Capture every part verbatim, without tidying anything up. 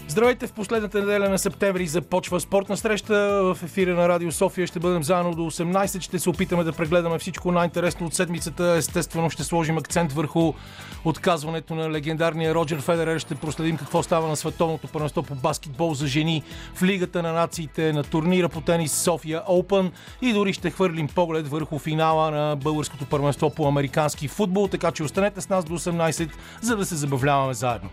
Здравейте, в последната неделя на септември започва спортна среща. В ефира на Радио София ще бъдем заедно до осемнайсет. Ще се опитаме да прегледаме всичко най-интересно от седмицата. Естествено ще сложим акцент върху отказването на легендарния Роджер Федерер. Ще проследим какво става на световното първенство по баскетбол за жени, в Лигата на нациите, на турнира по тенис София Open и дори ще хвърлим поглед върху финала на българското първенство по американски футбол. Така че останете с нас до осемнайсет, за да се забавляваме заедно.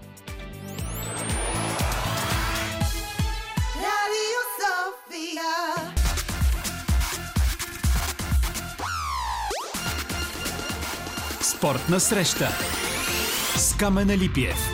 Спортна среща с Камен Алипиев.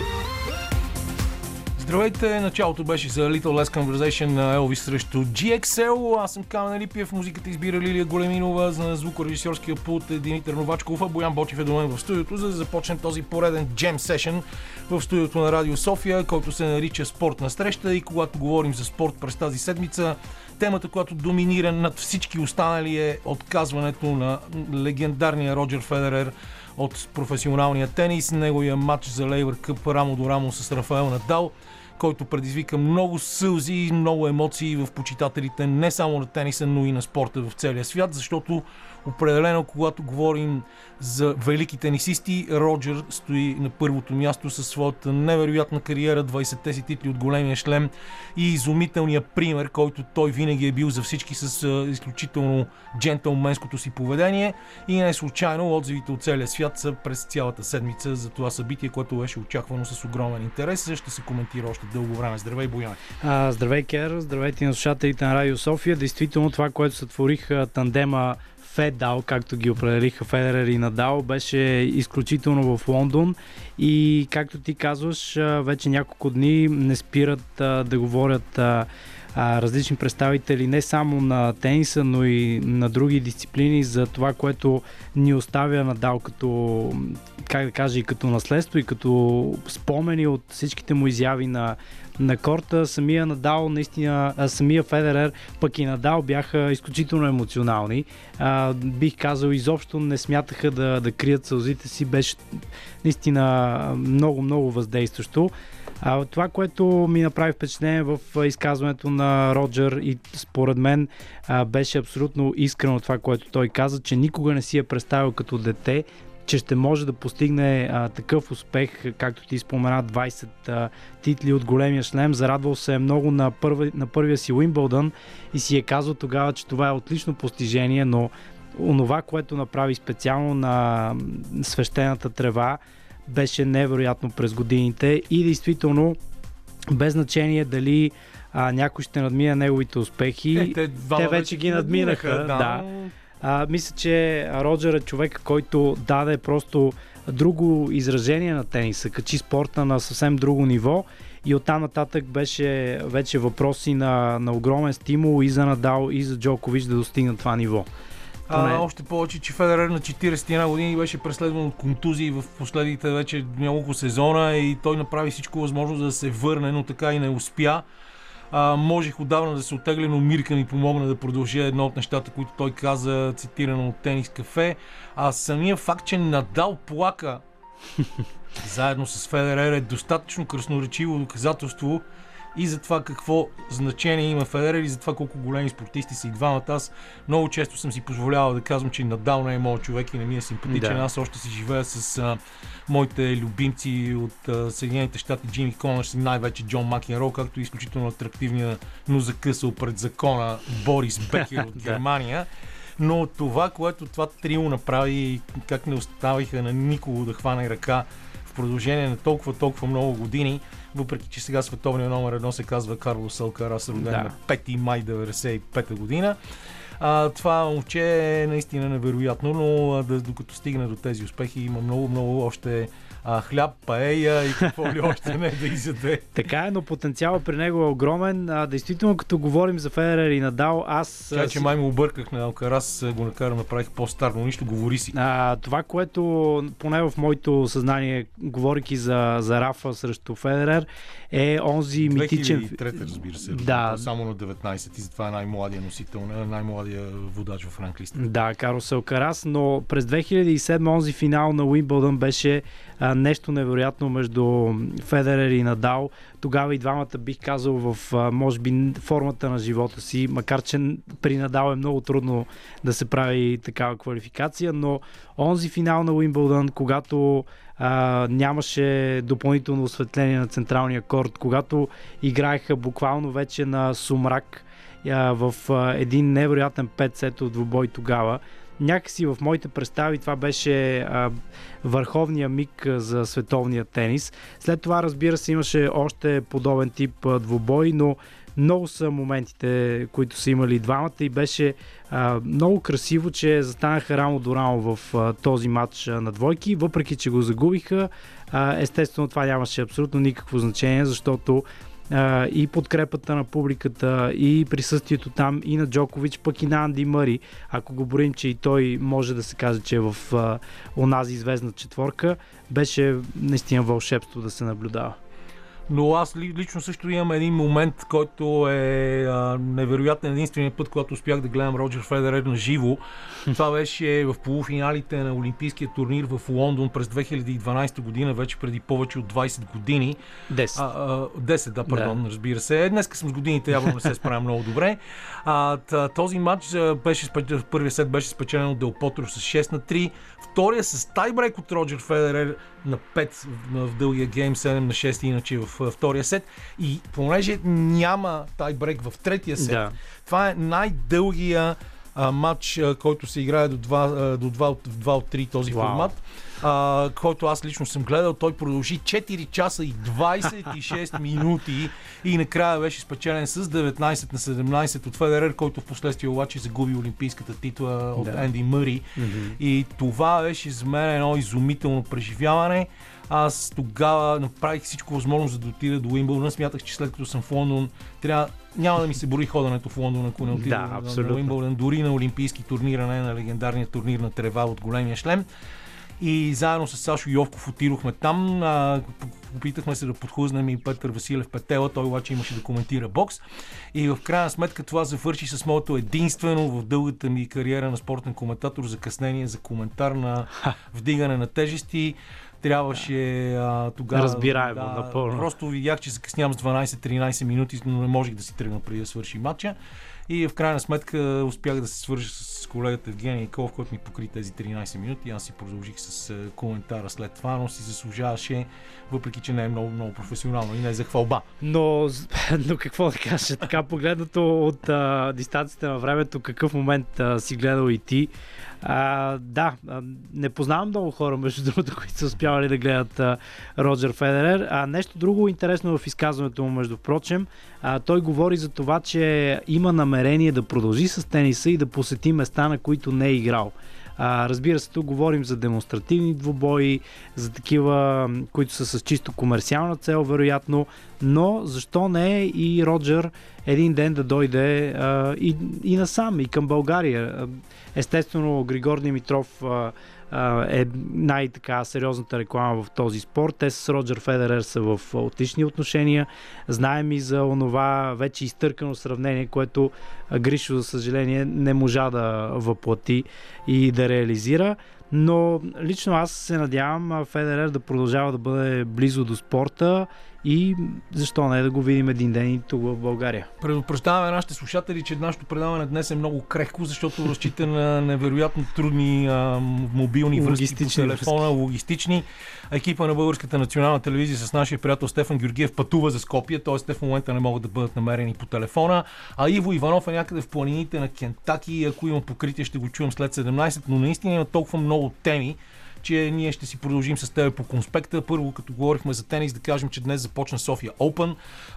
Здравейте, началото беше за Little Less Conversation на Елвис срещу джи екс ел. Аз съм Камен Алипиев, музиката избира Лилия Големинова, за звукорежисьорския пулт е Димитър Новачков, а Боян Бочев е до мен в студиото, за да започнем този пореден джем сешън в студиото на Радио София, който се нарича Спортна среща. И когато говорим за спорт през тази седмица, темата, която доминира над всички останали, е отказването на легендарния Роджер Федерер от професионалния тенис, неговия матч за Лейвър Къп рамо до рамо с Рафаел Надал, който предизвика много сълзи и много емоции в почитателите не само на тениса, но и на спорта в целия свят, защото определено, когато говорим за велики тенисисти, Роджер стои на първото място със своята невероятна кариера, двайсетте си титли от големия шлем и изумителния пример, който той винаги е бил за всички с изключително джентълменското си поведение. И не случайно отзивите от целия свят са през цялата седмица за това събитие, което беше очаквано с огромен интерес. Ще се коментира още дълго време. Здравей, Боян! А, здравей, Кер! Здравейте на слушателите на Радио София. Действително това, което сътвориха тандема Федал, както ги определиха Федерер и Надал, беше изключително в Лондон и, както ти казваш, вече няколко дни не спират да говорят различни представители не само на тениса, но и на други дисциплини за това, което ни оставя Надал като, как да кажа, и като наследство, и като спомени от всичките му изяви на на корта. Самия Надал, наистина, самия Федерер, пък и Надал бяха изключително емоционални. А, бих казал, изобщо не смятаха да, да крият сълзите си. Беше наистина много, много въздействащо. А, това, което ми направи впечатление в изказването на Роджер и според мен а, беше абсолютно искрено това, което той каза, че никога не си е представил като дете, че ще може да постигне а, такъв успех, както ти спомена, двайсет а, титли от големия шлем. Зарадвал се много на, първи, на първия си Уимбълдън и си е казал тогава, че това е отлично постижение, но онова, което направи специално на свещената трева, беше невероятно през годините и действително без значение дали а, някой ще надмина неговите успехи. Е, те, те вече ги надминаха. надминаха да. да. А, мисля, че Роджер е човек, който даде просто друго изражение на тениса, качи спорта на съвсем друго ниво и оттам нататък беше вече въпроси на, на огромен стимул и за Надал, и за Джокович да достигнат това ниво. А, още повече, че Федерер на четирийсет и една години беше преследван от контузии в последните вече няколко сезона и той направи всичко възможно за да се върне, но така и не успя. А, можех отдавна да се оттегля, но Мирка ми помогна да продължи едно от нещата, които той каза, цитирано от Тенис Кафе. А самия факт, че Надал плака заедно с Федерер е достатъчно красноречиво доказателство и за това какво значение има Федерер и за това колко големи спортисти са и двамата. Аз много често съм си позволявал да казвам, че Надал не е моят човек и не ми е симпатичен. Да. Аз още си живея с а, моите любимци от а, Съединените щати, Джимми Конърс и най-вече Джон Макенроу, както и изключително атрактивния, но закъсал пред закона Борис Бекер от Германия. Но това, което това трио направи, как не оставиха на никого да хване ръка в продължение на толкова, толкова много години, въпреки че сега световният номер едно се казва Карлос Алкарас, роден да. на пети май деветдесет и пета година. А, това момче е наистина невероятно, но а, да, докато стигне до тези успехи има много, много още а, хляб, паея и какво ли още не да изяде. Така е, но потенциалът при него е огромен. А, действително, като говорим за Федерер и Надал, аз... Тя, че май му обърках на Алкарас, го накарам, направих по-стар, но нищо, говори си. А, това, което поне в моето съзнание, говорейки за, за Рафа срещу Федерер, е онзи митичен... две хиляди и трета, разбира се. Да. Само на деветнайсет и затова е най-младия носител, най-младия водач в ранглиста. Да, Карлос Алкарас, но през две хиляди и седма онзи финал на Уимбълдън беше а, нещо невероятно между Федерер и Надал. Тогава и двамата, бих казал, в а, може би формата на живота си, макар че при Надал е много трудно да се прави такава квалификация, но онзи финал на Уимбълдън, когато а, нямаше допълнително осветление на централния корт, когато играеха буквално вече на сумрак а, в а, един невероятен пет сетов двубой тогава, някакси в моите представи това беше а, върховния миг а, за световния тенис. След това, разбира се, имаше още подобен тип а, двубой, но много са моментите, които са имали двамата и беше а, много красиво, че застанаха рамо до рамо в а, този матч а, на двойки, въпреки че го загубиха. А, естествено, това нямаше абсолютно никакво значение, защото Uh, и подкрепата на публиката, и присъствието там и на Джокович, пък и на Анди Мъри, ако го борим, че и той може да се каже, че е в uh, онази звездна четворка, беше наистина вълшебство да се наблюдава. Но аз лично също имам един момент, който е а, невероятен, единствения път, когато успях да гледам Роджер Федерер на живо. Това беше в полуфиналите на Олимпийския турнир в Лондон през две хиляди и дванадесета година, вече преди повече от двадесет години. десет. А, а, десет, да, пардон, да. разбира се. Днеска съм с годините, явно не се справя много добре. А, този матч беше, в първия сет беше спечелен от Дел Потро с шест на три, втория с тайбрейк от Роджер Федерер на пет в дългия гейм, седем на шест, иначе в втория сет. И понеже няма тайбрейк в третия сет, да. Това е най-дългия а, матч, а, който се играе до два, до два, два от три този Вау. формат, а, който аз лично съм гледал. Той продължи четири часа и двадесет и шест минути и накрая беше спечелен с деветнадесет на седемнадесет от Федерер, който в последствие обаче загуби олимпийската титла от да. Енди Мъри. Mm-hmm. И това беше за мен едно изумително преживяване. Аз тогава направих всичко възможно, за да отида до Уимбълдън. Смятах, че след като съм в Лондон, трябва, няма да ми се бори ходенето в Лондон, ако не отида да, на Уимбълдън, дори на олимпийски турнир, а не на легендарния турнир на трева от големия шлем. И заедно с Сашо Йовков отидохме там, а, опитахме се да подхлъзнем и Петър Василев Петела, той обаче имаше да коментира бокс. И в крайна сметка това завърши с моето единствено в дългата ми кариера на спортен коментатор закъснение за коментар на вдигане на тежести. Трябваше а, тогава... Разбираемо, да, напълно. Просто видях, че закъснявам с дванадесет-тринадесет минути, но не можех да си тръгна преди да свърши матча. И в крайна сметка успях да се свържа с колегата Евгений Николов, който ми покри тези тринадесет минути. Аз си продължих с коментара след това, но си заслужаваше, въпреки че не е много, много професионално и не е за хвалба. Но, но какво да кажа, така погледнато от а, дистанцията на времето, какъв момент а, си гледал и ти. А, да, не познавам много хора, между другото, които са успявали да гледат а, Роджер Федерер. А нещо друго интересно в изказването му, между прочим, а, той говори за това, че има намерение да продължи с тениса и да посети места, на които не е играл. А, разбира се, тук говорим за демонстративни двубои, за такива, които са с чисто комерциална цел, вероятно, но защо не и Роджер един ден да дойде а, и, и насам, и към България. Естествено, Григор Димитров а, а, е най-така сериозната реклама в този спорт. Те с Роджер Федерер са в отлични отношения. Знаем и за онова вече изтъркано сравнение, което Гришо, за съжаление, не можа да въплати и да реализира. Но лично аз се надявам Федерер да продължава да бъде близо до спорта и защо не да го видим един ден и тук в България. Предупреждаваме нашите слушатели, че нашето предаване днес е много крехко, защото разчита на невероятно трудни а, мобилни връзки по телефона, връзки. логистични. Екипа на Българската национална телевизия с нашия приятел Стефан Георгиев пътува за Скопие, т.е. те в момента не могат да бъдат намерени по телефона, а Иво Иванов е някъде в планините на Кентаки. Ако има покритие, ще го чуем след седемнадесет, но наистина има толкова много теми, че ние ще си продължим с теб по конспекта. Първо, като говорихме за тенис, да кажем, че днес започна София Open,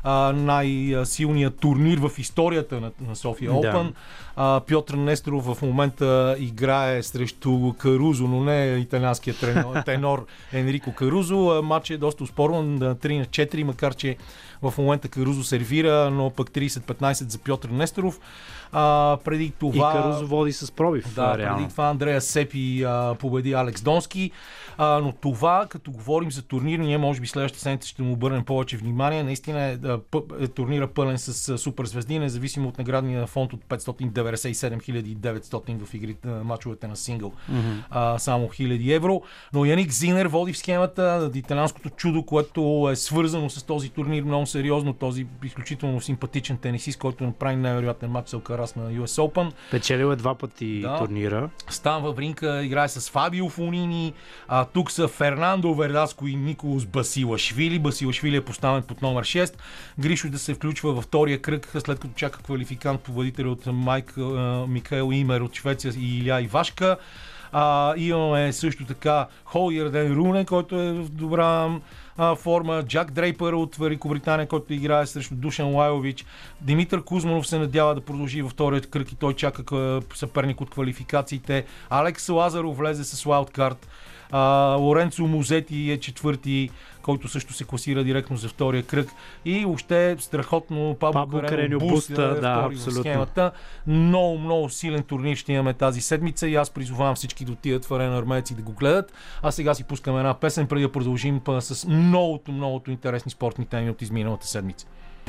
най-силният турнир в историята на, на София Open. Да. Пьотър Несторов в момента играе срещу Карузо, но не италианският тенор, тенор Енрико Карузо. Матч е доста успорван, три на четири, макар че в момента Карузо сервира, но пък тридесет петнадесет за Пьотър Несторов. А, преди това... И Карузо води с пробив. Да, реално. Преди това Андрея Сепи а, победи Алекс Донски. фактически. А, но това, като говорим за турнир, ние може би следващата седмица ще му обърнем повече внимание. Наистина е, е турнира пълен с суперзвезди, независимо от наградния фонд от петстотин деветдесет и седем хиляди и деветстотин в игрите, мачовете на сингъл. Mm-hmm. А, само хиляди евро. Но Яник Зинер води в схемата, италианското чудо, което е свързано с този турнир много сериозно. Този изключително симпатичен тенисист, който направи най-вероятен матч с Алкарас на Ю Ес Open. Печелил е два пъти да. турнира. Стан Вавринка играе с Фабио Фонини. А, тук са Фернандо Вердаско и Николас Басилашвили. Басилашвили е поставен под номер шест. Гришо да се включва във втория кръг, след като чака квалификант победител от Майк Микаел Имер от Швеция и Иля Ивашка. А, имаме също така Холгерден Руне, който е в добра а, форма, Джак Дрейпър от Великобритания, който играе срещу Душан Лайлович. Димитър Кузманов се надява да продължи във вторият кръг и той чака съперник от квалификациите. Алекс Лазаров влезе с уайлдкарт. Uh, Лоренцо Музети е четвърти, който също се класира директно за втория кръг. И въобще страхотно Пабло Карено Буста, да, втори в схемата. Много, много силен турнир ще имаме тази седмица и аз призовавам всички да отидат в Арена Армеец и да го гледат. А сега си пускаме една песен, преди да продължим с многото, многото интересни спортни теми от изминалата седмица.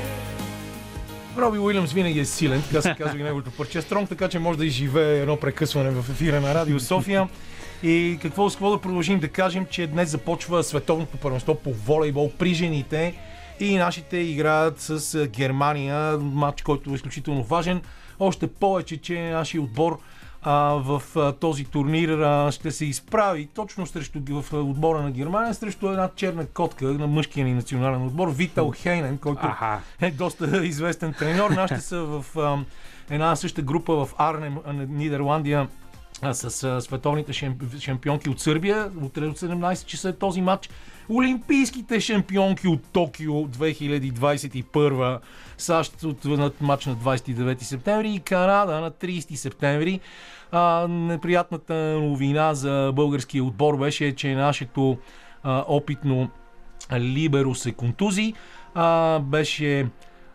Роби Уилямс винаги е силен, така се казва и неговото парче Стронг, така че може да изживее едно прекъсване в ефира на Радио София. И какво, с какво да продължим да кажем, че днес започва световното първенство по волейбол при жените и нашите играят с Германия, матч, който е изключително важен. Още повече, че нашия отбор а, в а, този турнир а, ще се изправи точно срещу в отбора на Германия, срещу една черна котка на мъжкия ни национален отбор, Витал Хейнен, който Аха. е доста известен треньор. Нашите са в а, една съща група в Арнем, Нидерландия, с а, световните шампионки от Сърбия. Утре от седемнайсет часа е този матч. Олимпийските шампионки от Токио две хиляди двайсет и първа. САЩ от матч на двайсет и девети септември и Канада на трийсети септември. А, неприятната новина за българския отбор беше, че нашето а, опитно либеро се контузи. А, беше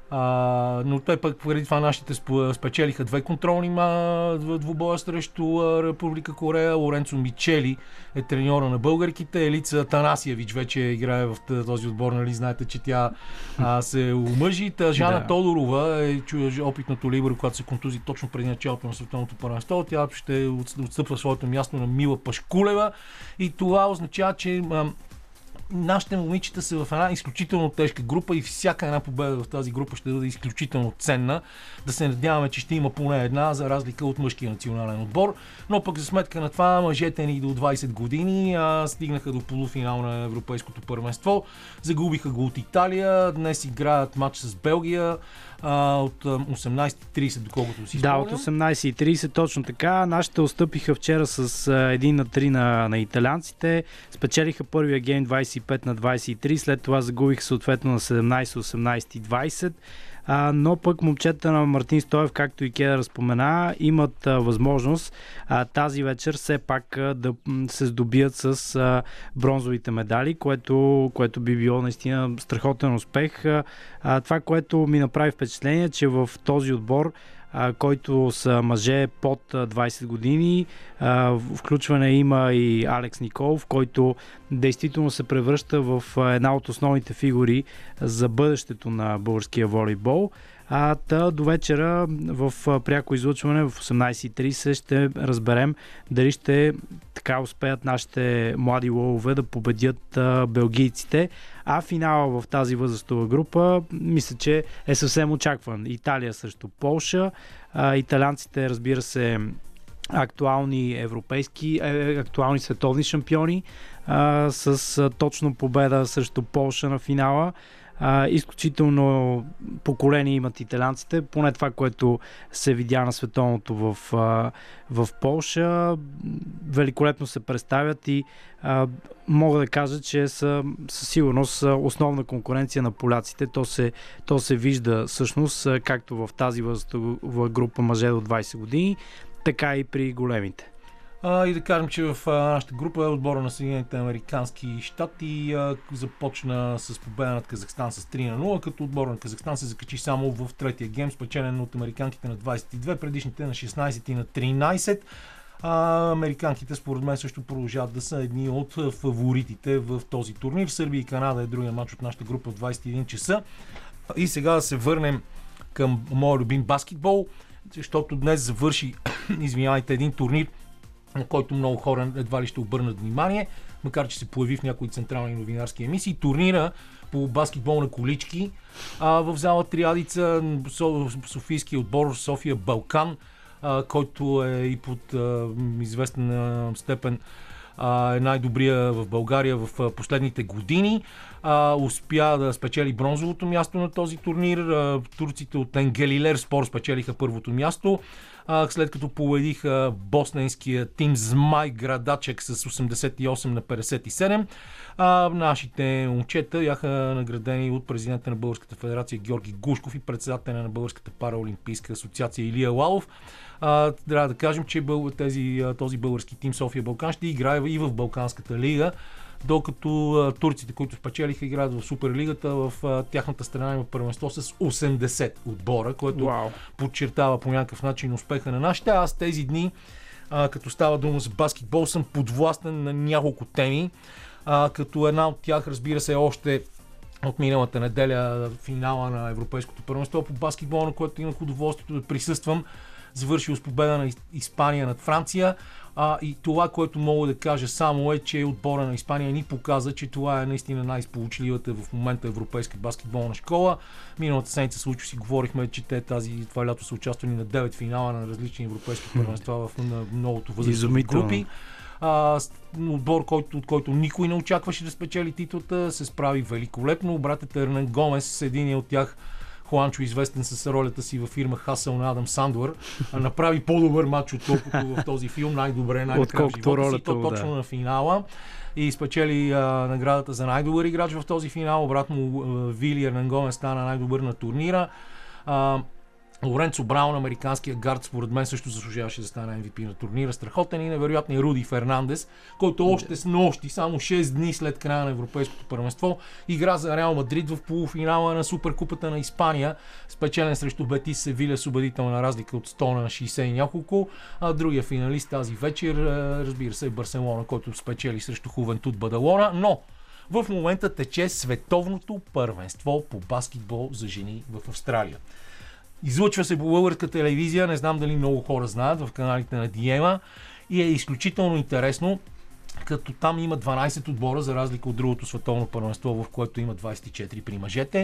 Uh, но той пък преди това нашите спечелиха две контролни двубоя срещу uh, Република Корея. Лоренцо Мичели е треньора на българките. Елица Танасиевич вече играе в този отбор, нали знаете, че тя uh, се омъжи. Жана да. Тодорова е опитното либеро, която се контузи точно преди началото на световното първенство. Тя ще отстъпва своето място на Мила Пашкулева и това означава, че uh, нашите момичета са в една изключително тежка група и всяка една победа в тази група ще бъде изключително ценна. Да се надяваме, че ще има поне една, за разлика от мъжкия национален отбор. Но пък за сметка на това, мъжете ни до двайсет години а, стигнаха до полуфинал на Европейското първенство. Загубиха го от Италия. Днес играят матч с Белгия а, от осемнайсет и трийсет, доколкото си спомням. Да, от осемнайсет и трийсет, точно така. Нашите отстъпиха вчера с един на три на, на италианците. Спечелиха първия гейм двайсет и пет на двайсет и три, след това загубиха съответно на седемнайсет, осемнайсет и двайсет. А, но пък момчета на Мартин Стоев, както и Кедър спомена, имат а, възможност а, тази вечер все пак а, да се здобият с а, бронзовите медали, което, което би било наистина страхотен успех. А, а, това, което ми направи впечатление, че в този отбор, Uh, който са мъже под двайсет години. Uh, включване има и Алекс Николов, който действително се превръща в uh, една от основните фигури за бъдещето на българския волейбол. А та до вечера в uh, пряко излъчване в осемнайсет и трийсет ще разберем дали ще така успеят нашите млади лъвове да победят uh, белгийците. А финала в тази възрастова група мисля, че е съвсем очакван. Италия срещу Полша. А, италианците, разбира се, актуални европейски, е, актуални световни шампиони а, с а, точно победа срещу Полша на финала. А, изключително поколение имат италианците, поне това, което се видя на световното в, а, в Полша. Великолепно се представят и а, мога да кажа, че са със сигурност основна конкуренция на поляците. То се, то се вижда всъщност както в тази възрастова група мъже до двайсет години, така и при големите. А, и да кажем, че в а, нашата група отбора на Съединените американски щати а, започна с победа над Казахстан с три на нула, като отбора на Казахстан се закачи само в третия гейм, спечелен от американките на двайсет и две, предишните на шестнайсет и на тринайсет. А, американките според мен също продължават да са едни от фаворитите в този турнир. Сърбия и Канада е другия матч от нашата група в двайсет и един часа. И сега да се върнем към моя любим баскетбол, защото днес завърши, извинявайте, един турнир, на който много хора едва ли ще обърнат внимание, макар че се появи в някои централни новинарски емисии. Турнира по баскетбол на колички а, в зала Триадица, софийския отбор София Балкан, а, който е и под а, известна степен а, е най-добрия в България в а, последните години. А, успя да спечели бронзовото място на този турнир. А, турците от Енгелилер Спор спечелиха първото място, а, след като победиха босненския тим Змай Градачек с осемдесет и осем на петдесет и седем. А, нашите момчета бяха наградени от президента на Българската федерация Георги Гушков и председателя на Българската параолимпийска асоциация Илия Лалов. А, трябва да кажем, че тези, този български тим София Балкан ще играе и в Балканската лига, докато а, турците, които спечелиха, играят в Суперлигата. В а, тяхната страна има първенство с осемдесет отбора, което wow. подчертава по някакъв начин успеха на нашите. Аз тези дни, а, като става дума за баскетбол, съм подвластен на няколко теми, а, като една от тях, разбира се, още от миналата неделя финала на Европейското първенство по баскетбол, на което имах удоволствието да присъствам, завършил с победа на Испания над Франция. А, и това, което мога да кажа само е, че отбора на Испания ни показа, че това е наистина най-сполучливата в момента европейска баскетболна школа. Миналата седмица случи си говорихме, че те тази, това лято са участвали на девет финала на различни европейски първенства в на многото възрастови групи. А, отбор, който, от който никой не очакваше да спечели титлата, се справи великолепно. Братята Ернан Гомес, един от тях, Хуанчо, известен с ролята си във фирма Хасъл на Адам Сандър, направи по-добър матч, отколкото в този филм. Най-добре, най-накрая в живота си, то точно да. На финала. И спечели а, наградата за най-добър играч в този финал. Обратно Вили Ернан Гомес стана най-добър на турнира. А, Лоренцо Браун, американския гард, според мен също заслужаваше да стане Ем Ви Пи на турнира. Страхотен и невероятен Руди Фернандес, който още с нощи, само шест дни след края на Европейското първенство, игра за Реал Мадрид в полуфинала на Суперкупата на Испания, спечелен срещу Бетис Севиля с убедителна разлика от сто на шейсет и няколко. А другия финалист тази вечер, разбира се, е Барселона, който спечели срещу Хувентуд Бадалона, но в момента тече световното първенство по баскетбол за жени в Австралия. Излъчва се по българска телевизия, не знам дали много хора знаят, в каналите на Диема, и е изключително интересно, като там има дванайсет отбора, за разлика от другото световно първенство, в което има двайсет и четири при мъжете.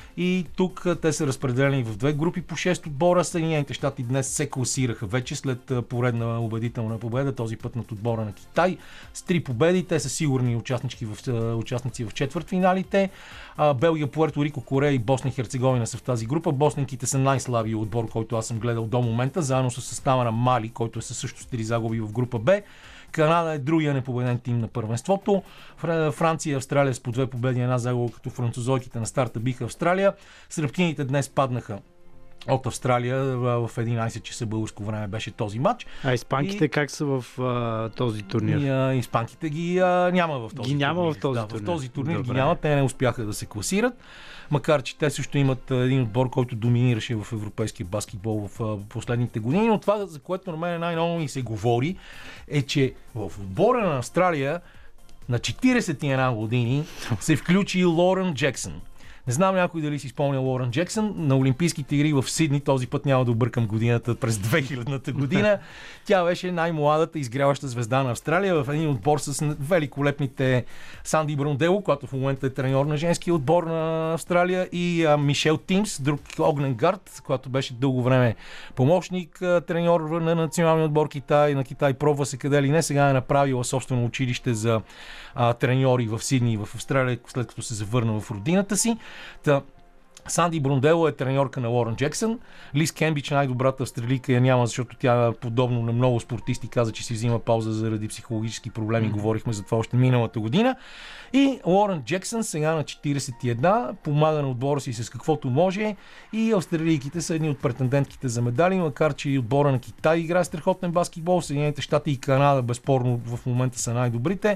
И тук те са разпределени в две групи по шест отбора. Съединените щати днес се класираха вече след поредна убедителна победа, този път над отбора на Китай. С три победи, те са сигурни участнички в, участници в четвъртфиналите. Белгия, Пуерто Рико, Корея и Босна и Херцеговина са в тази група. Босненките са най-слабия отбор, който аз съм гледал до момента, заедно с състава на Мали, който е със също с три загуби в група Б. Канада е другия непобеден тим на първенството. Франция и Австралия с по две победи и една загуба, като французойките на старта биха Австралия. Сръбкините днес паднаха от Австралия в единайсет часа българско време беше този матч. А испанките и... как са в а, този турнир? И, а, испанките ги а, няма в този ги няма турнир. В този да, турнир. В този турнир Добре. Ги няма. Те не успяха да се класират. Макар че те също имат един отбор, който доминираше в европейския баскетбол в последните години. Но това, за което на мен най-ново ми се говори, е, че в отбора на Австралия на четирийсет и една години се включи Лорен Джексън. Не знам някой дали си спомня Лорен Джексън. На Олимпийските игри в Сидни, този път няма да объркам годината, през две хилядната година, тя беше най-младата изгряваща звезда на Австралия в един отбор с великолепните Санди Брондело, който в момента е треньор на женския отбор на Австралия, и а, Мишел Тимс, друг огнен гард, който беше дълго време помощник, а, треньор на националния отбор Китай, на Китай, пробва се къде ли не, сега е направила собствено училище за а, треньори в Сидни и в Австралия, след като се завърна в родината си. Та, Санди Брондело е треньорка на Лорен Джексън. Лиз Кембич, най-добрата австралийка, я няма, защото тя, подобно на много спортисти, каза, че си взима пауза заради психологически проблеми. Mm-hmm. Говорихме за това още миналата година. И Лорен Джексън сега на четирийсет и една помага на отбора си с каквото може, и австралийките са едни от претендентките за медали, макар че и отбора на Китай играе страхотен баскетбол. Съединените щати и Канада безспорно в момента са най-добрите.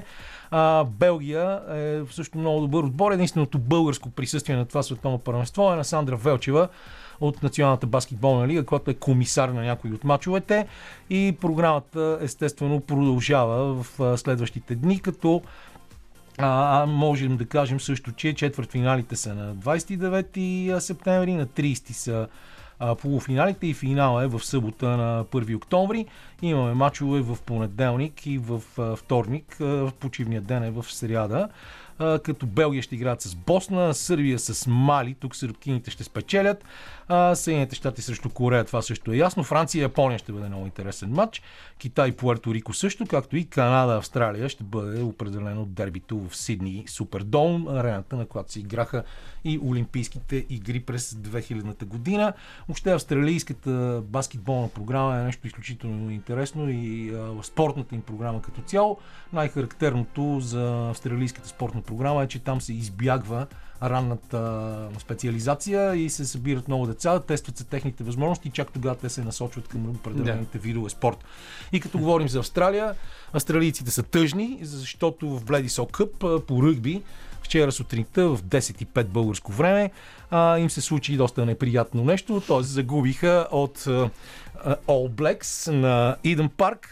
А, Белгия е също много добър отбор. Единственото българско присъствие на това световно първенство е на Сандра Велчева от Националната баскетболна лига, която е комисар на някои от мачовете, и програмата естествено продължава в следващите дни, като а, можем да кажем също, че четвъртфиналите са на двадесет и девети септември, на тридесети са а, полуфиналите и финала е в събота на първи октомври. Имаме мачове в понеделник и в а, вторник, а, почивния ден е в сряда. Uh, като Белгия ще играят с Босна, Сърбия с Мали, тук сърбкините ще спечелят, uh, Съединените щати срещу Корея, това също е ясно, Франция и Япония ще бъде много интересен матч, Китай и Пуерто Рико също, както и Канада, Австралия ще бъде определено дербито в Сидни Супердоум, арената, на която се играха и Олимпийските игри през две хилядната година. Въобще австралийската баскетболна програма е нещо изключително интересно и uh, спортната им програма като цяло. Най-характерното за австралийската спортна програма е, че там се избягва ранната специализация и се събират много деца, тестват се техните възможности и чак тогава те се насочват към определените видове спорт. И като говорим за Австралия, австралийците са тъжни, защото в Бледисол Къп по ръгби вчера сутринта в десет и пет българско време а, им се случи доста неприятно нещо, т.е. загубиха от а, All Blacks на Идън парк.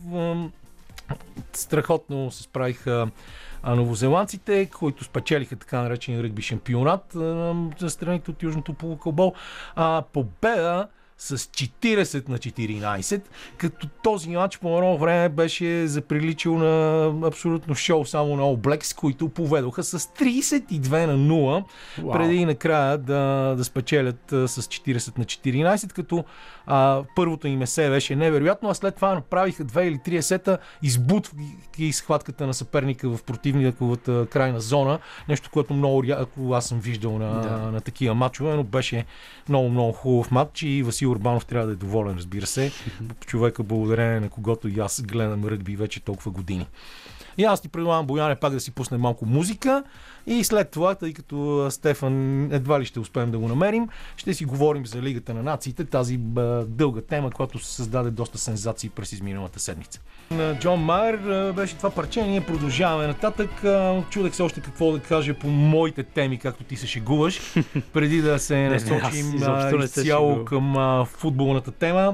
Страхотно се справиха новозеландците, които спечелиха така наречен ръгби шампионат за страните от Южното полукълбо. А, победа с четиридесет на четиринадесет, като този матч по едно време беше заприличил на абсолютно шоу само на All Blacks, които поведоха с тридесет и две на нула, wow. преди накрая да, да спечелят а, с четиридесет на четиринадесет, като а, първото им есе беше невероятно, а след това направиха две или три есета, избутвайки схватката на съперника в противниковата крайна зона, нещо, което много рядко аз съм виждал на, да. на, на такива матчове, но беше много-много хубав матч и Васил Урбанов трябва да е доволен, разбира се. Човека, благодарение на когото и аз гледам ръгби вече толкова години. И аз ти предлагам, Бояне, пак да си пусне малко музика и след това, тъй като Стефан едва ли ще успеем да го намерим, ще си говорим за Лигата на нациите, тази бъ, дълга тема, която се създаде доста сензации през изминалата седмица. На Джон Майер беше това парче, ние продължаваме нататък. Чудех се още какво да кажа по моите теми, както ти се шегуваш, преди да се насочим изцяло към а, футболната тема.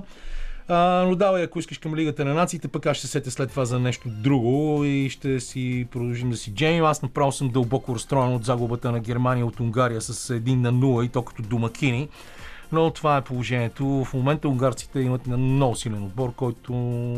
А, но давай, ако искаш към Лигата на нациите, пък аз ще се сетя след това за нещо друго и ще си продължим да си джеймим. Аз направо съм дълбоко разстроен от загубата на Германия от Унгария с един на нула и то като домакини. Но това е положението. В момента унгарците имат много силен отбор, който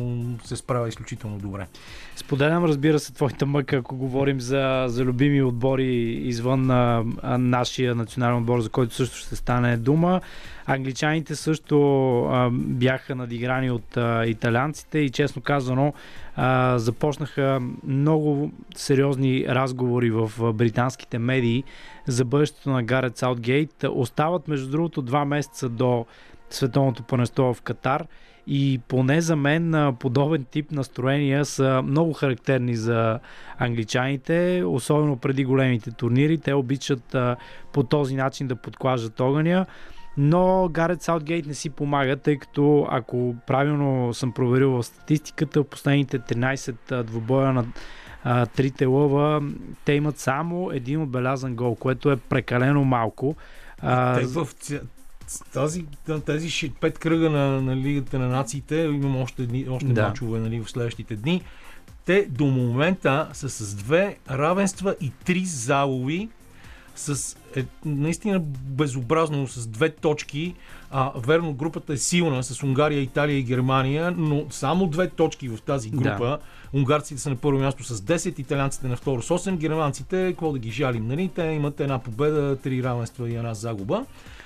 се справя изключително добре. Споделям, разбира се, твоята мъка, ако говорим за, за любими отбори извън а, а, нашия национален отбор, за който също ще стане дума. Англичаните също а, бяха надиграни от а, италианците и честно казано а, започнаха много сериозни разговори в британските медии за бъдещето на Гарет Саутгейт. Остават, между другото, два месеца до световното първенство в Катар и поне за мен подобен тип настроения са много характерни за англичаните, особено преди големите турнири. Те обичат а, по този начин да подклажат огъня. Но Гарет Саутгейт не си помага, тъй като, ако правилно съм проверил в статистиката, в последните тринадесет двубоя на а, трите лъва, те имат само един отбелязан гол, което е прекалено малко. А, те в тази, тези пет кръга на, на Лигата на нациите, имам още, дни, още да. мачове, нали, в следващите дни, те до момента са с две равенства и три залови, с е, наистина безобразно с две точки. А, верно, групата е силна с Унгария, Италия и Германия, но само две точки в тази група. Да. Унгарците са на първо място с десет, италианците на второ с осем, германците, какво да ги жалим, нали? Те имат една победа, три равенства и една загуба.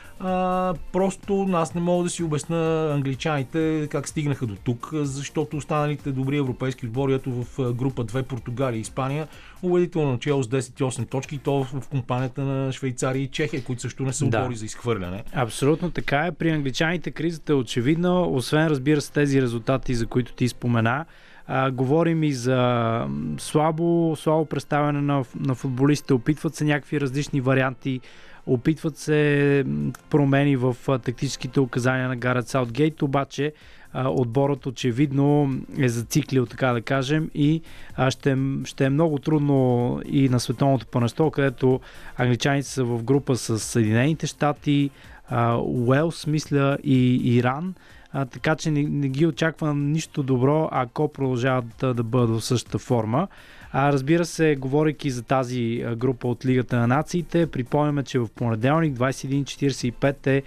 А, просто аз не мога да си обясна англичаните как стигнаха до тук, защото останалите добри европейски отбори, ето в група две, Португалия и Испания, убедително начало с десет и осем точки, и то в компанията на Швейцария и Чехия, които също не са отбори да. за изхвърляне. Абсолютно така е. При англичаните кризата е очевидна, освен, разбира се, тези резултати, за които ти спомена. А, говорим и за слабо, слабо представяне на, на футболистите, опитват се някакви различни варианти, опитват се промени в тактическите указания на Гарет Саутгейт, обаче а, отборът очевидно е зациклил, така да кажем, и а, ще, ще е много трудно и на световното първенство, където англичаните са в група с Съединените щати, а, Уелс, мисля, и Иран. А, така че не, не ги очаква нищо добро, ако продължават да, да бъдат в същата форма. А, разбира се, говорейки за тази група от Лигата на нациите, припомняме, че в понеделник двадесет и един четиридесет и пет е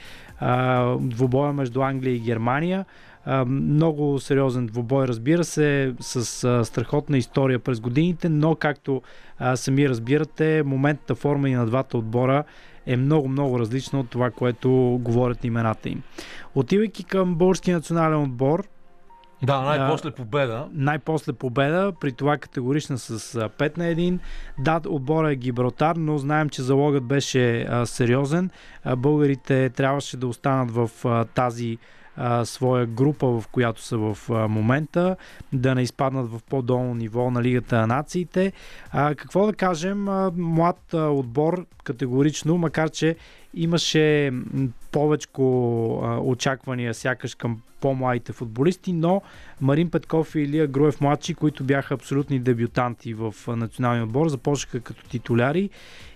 а, двубоя между Англия и Германия. А, много сериозен двубой, разбира се, с а, страхотна история през годините, но както а, сами разбирате, моментната форма и на двата отбора е много-много различна от това, което говорят имената им. Отивайки към българския национален отбор, да, най-после победа. Най-после победа, при това категорична с пет на едно. Да, отбора е Гибралтар, но знаем, че залогът беше а, сериозен. А, българите трябваше да останат в а, тази а, своя група, в която са в а, момента, да не изпаднат в по-долно ниво на Лигата на нациите. А, какво да кажем, а, млад а, отбор категорично, макар че имаше повечко а, очаквания сякаш към по-младите футболисти, но Марин Петков и Илия Груев младши, които бяха абсолютни дебютанти в националния отбор, започнаха като титуляри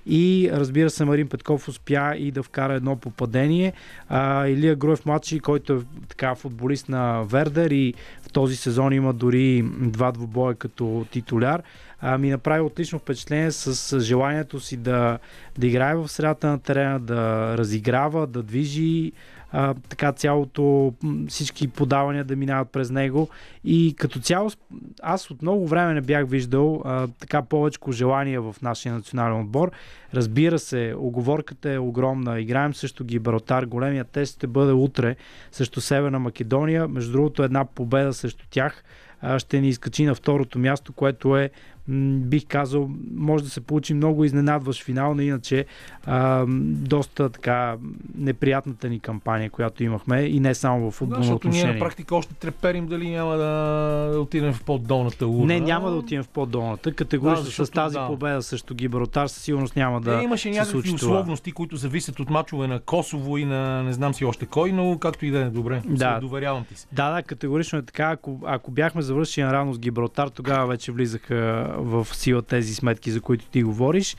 и разбира се Марин Петков успя и да вкара едно попадение. А, Илия Груев младши, който е така футболист на Вердер и в този сезон има дори два двубоя като титуляр, а, ми направи отлично впечатление с желанието си да, да играе в средата на терена, да разиграва, да движи а, така цялото, всички подавания да минават през него и като цяло аз от много време не бях виждал а, така повече желание в нашия национален отбор. Разбира се, уговорката е огромна. Играем също Гибралтар. Големия тест ще бъде утре срещу Северна Македония. Между другото, една победа срещу тях а, ще ни изкачи на второто място, което е, бих казал, може да се получи много изненадващ финал, но иначе а, доста така неприятната ни кампания, която имахме и не само в футболно да, отношение. Ние на практика още треперим дали няма да отидем в по-долната урна. Не, няма да отидем в по-долната. Категорично да, с тази да. победа срещу Гибралтар със сигурност няма да е, имаше някакви условности, това. които зависят от мачове на Косово и на не знам си още кой, но както и да е, добре. Да. Доверявам ти се. Да, да, категорично е така. Ако, ако бяхме завършили рано с Гибралтар, тогава вече влизаха в сила тези сметки, за които ти говориш.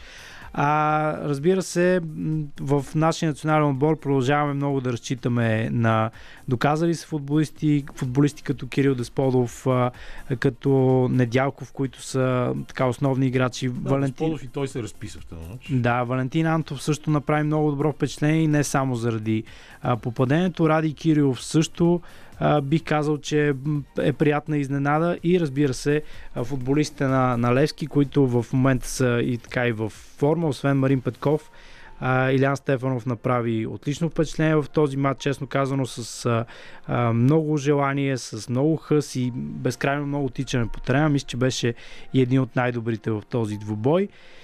А, разбира се, в нашия национален отбор продължаваме много да разчитаме на доказали се футболисти, футболисти като Кирил Десподов, а, като Недялков, които са така основни играчи. Да, Валентин... Десподов и той се разписа в тази нощ. Да, Валентин Антов също направи много добро впечатление и не само заради а, попадението. Ради Кирилов също Uh, бих казал, че е приятна изненада и разбира се футболистите на, на Левски, които в момента са и така и в форма, освен Марин Петков. Uh, Илян Стефанов направи отлично впечатление в този матч, честно казано, с uh, uh, много желание, с много хъс и безкрайно много тичане по терена. Мисля, че беше и един от най-добрите в този двубой.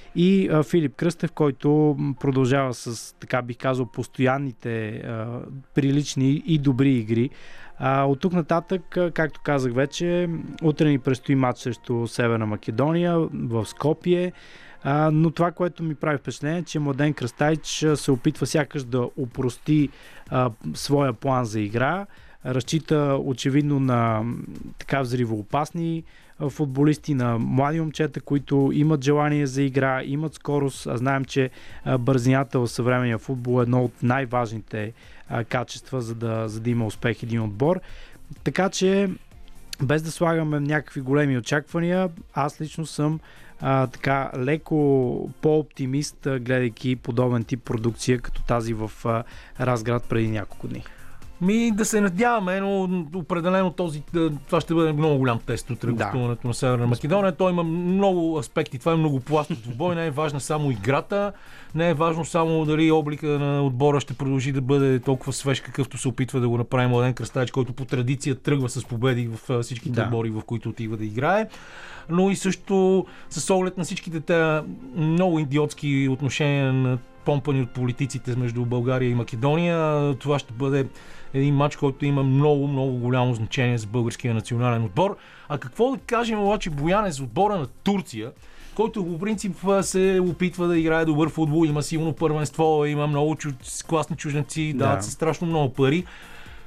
И а, Филип Кръстев, който продължава с, така бих казал, постоянните а, прилични и добри игри. А, от тук нататък, както казах вече, утре ни предстои матч срещу Северна Македония в Скопие. А, но това, което ми прави впечатление, е, че Младен Кръстайч се опитва сякаш да опрости а, своя план за игра. Разчита очевидно на така взривоопасни футболисти, на млади момчета, които имат желание за игра, имат скорост. А знаем, че бързината в съвременния футбол е едно от най-важните а, качества, за да, за да има успех един отбор. Така че, без да слагаме някакви големи очаквания, аз лично съм а, така леко по-оптимист, гледайки подобен тип продукция, като тази в а, Разград преди няколко дни. Ми да се надяваме, но определено този, това ще бъде много голям тест от гостуването да. на Северна Македония. Той има много аспекти. Това е многопластов двубой. Не е важна само играта, не е важно само дали облика на отбора ще продължи да бъде толкова свеж, какъвто се опитва да го направи Младен Кръстайч, който по традиция тръгва с победи в всичките да. отбори, в които отива да играе. Но и също с оглед на всичките тези много идиотски отношения на помпани от политиците между България и Македония. Това ще бъде един матч, който има много, много голямо значение за българския национален отбор. А какво да кажем обаче Бояне за отбора на Турция, който по принцип се опитва да играе добър футбол, има силно първенство, има много чу... класни чужденци, дават да. се страшно много пари.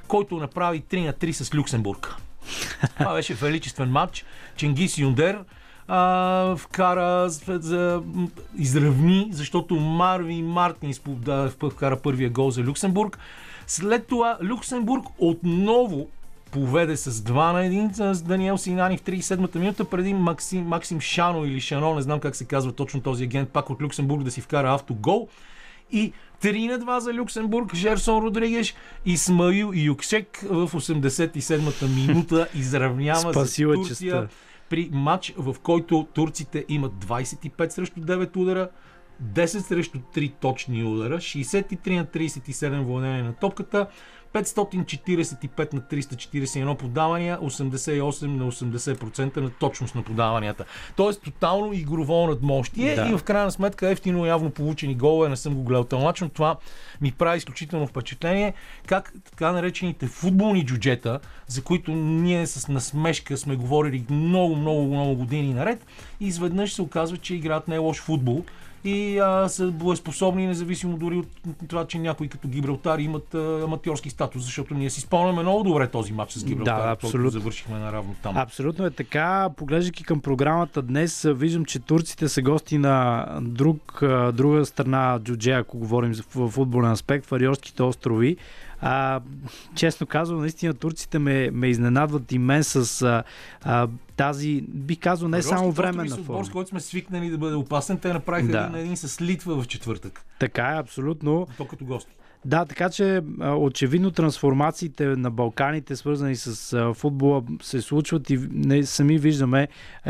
който направи три на три с Люксембург. Това беше величествен матч. Ченгис Юндер а, вкара за изравни, защото Марви Мартин да, вкара първия гол за Люксембург. След това Люксембург отново поведе с два на един с Даниел Синани в тридесет и седмата минута, преди Максим, Максим Шано или Шано, не знам как се казва точно този агент, пак от Люксембург да си вкара автогол. И три на два за Люксембург, Жерсон Родригеш, Исмаил Юкшек в осемдесет и седмата минута изравнява за Турция честа. При матч, в който турците имат двадесет и пет срещу девет удара, десет срещу три точни удара, шейсет и три на тридесет и седем владение на топката, петстотин четиридесет и пет на триста четиридесет и едно подавания, осемдесет и осем на осемдесет процента на точност на подаванията. Тоест тотално игрово надмощие да. И в крайна сметка ефтино явно получени голове, не съм го гледал тълмачно. Това ми прави изключително впечатление как така наречените футболни джуджета, за които ние с насмешка сме говорили много, много, много години наред, изведнъж се оказва, че играят не лош футбол и а, са боеспособни, независимо дори от това, че някои като Гибралтар имат а, аматьорски статус, защото ние си спомняме много добре този матч с Гибралтар, да, абсолютно. Завършихме наравно там. Абсолютно е така. Поглеждайки към програмата днес, виждам, че турците са гости на друг, друга страна джудже, ако говорим за футболен аспект, Фариорските острови. А, честно казвам, наистина турците ме, ме изненадват и мен с а, а, тази, бих казал, не само временна форма. Отбор, с който сме свикнали да бъде опасен, те направиха да. един, един с Литва в четвъртък. Така е, абсолютно. То като гости. Да, така че очевидно трансформациите на Балканите, свързани с а, футбола, се случват и не, сами виждаме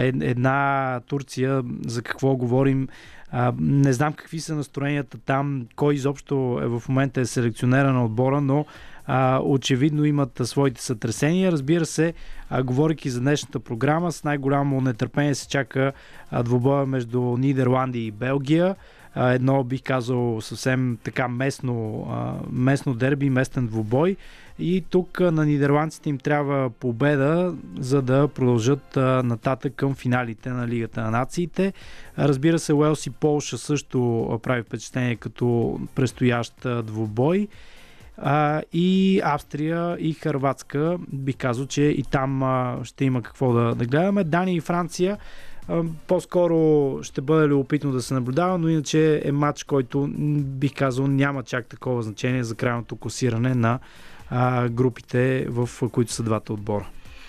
една Турция, за какво говорим. А, не знам какви са настроенията там, кой изобщо е в момента е селекционера на отбора, но а, очевидно имат а, своите сътресения. Разбира се, а, говорейки за днешната програма, с най-голямо нетърпение се чака а, двубоя между Нидерландия и Белгия. А, едно, бих казал, съвсем така местно, а, местно дерби, местен двубой. И тук на нидерландците им трябва победа, за да продължат а, нататък към финалите на Лигата на нациите. Разбира се, Уелс и Полша също а, прави впечатление като предстоящ а, двубой. А, и Австрия и Хърватска, бих казал, че и там а, ще има какво да, да гледаме. Дания и Франция а, по-скоро ще бъде любопитно да се наблюдава, но иначе е матч, който бих казал няма чак такова значение за крайното класиране на а, групите, в които са двата отбора.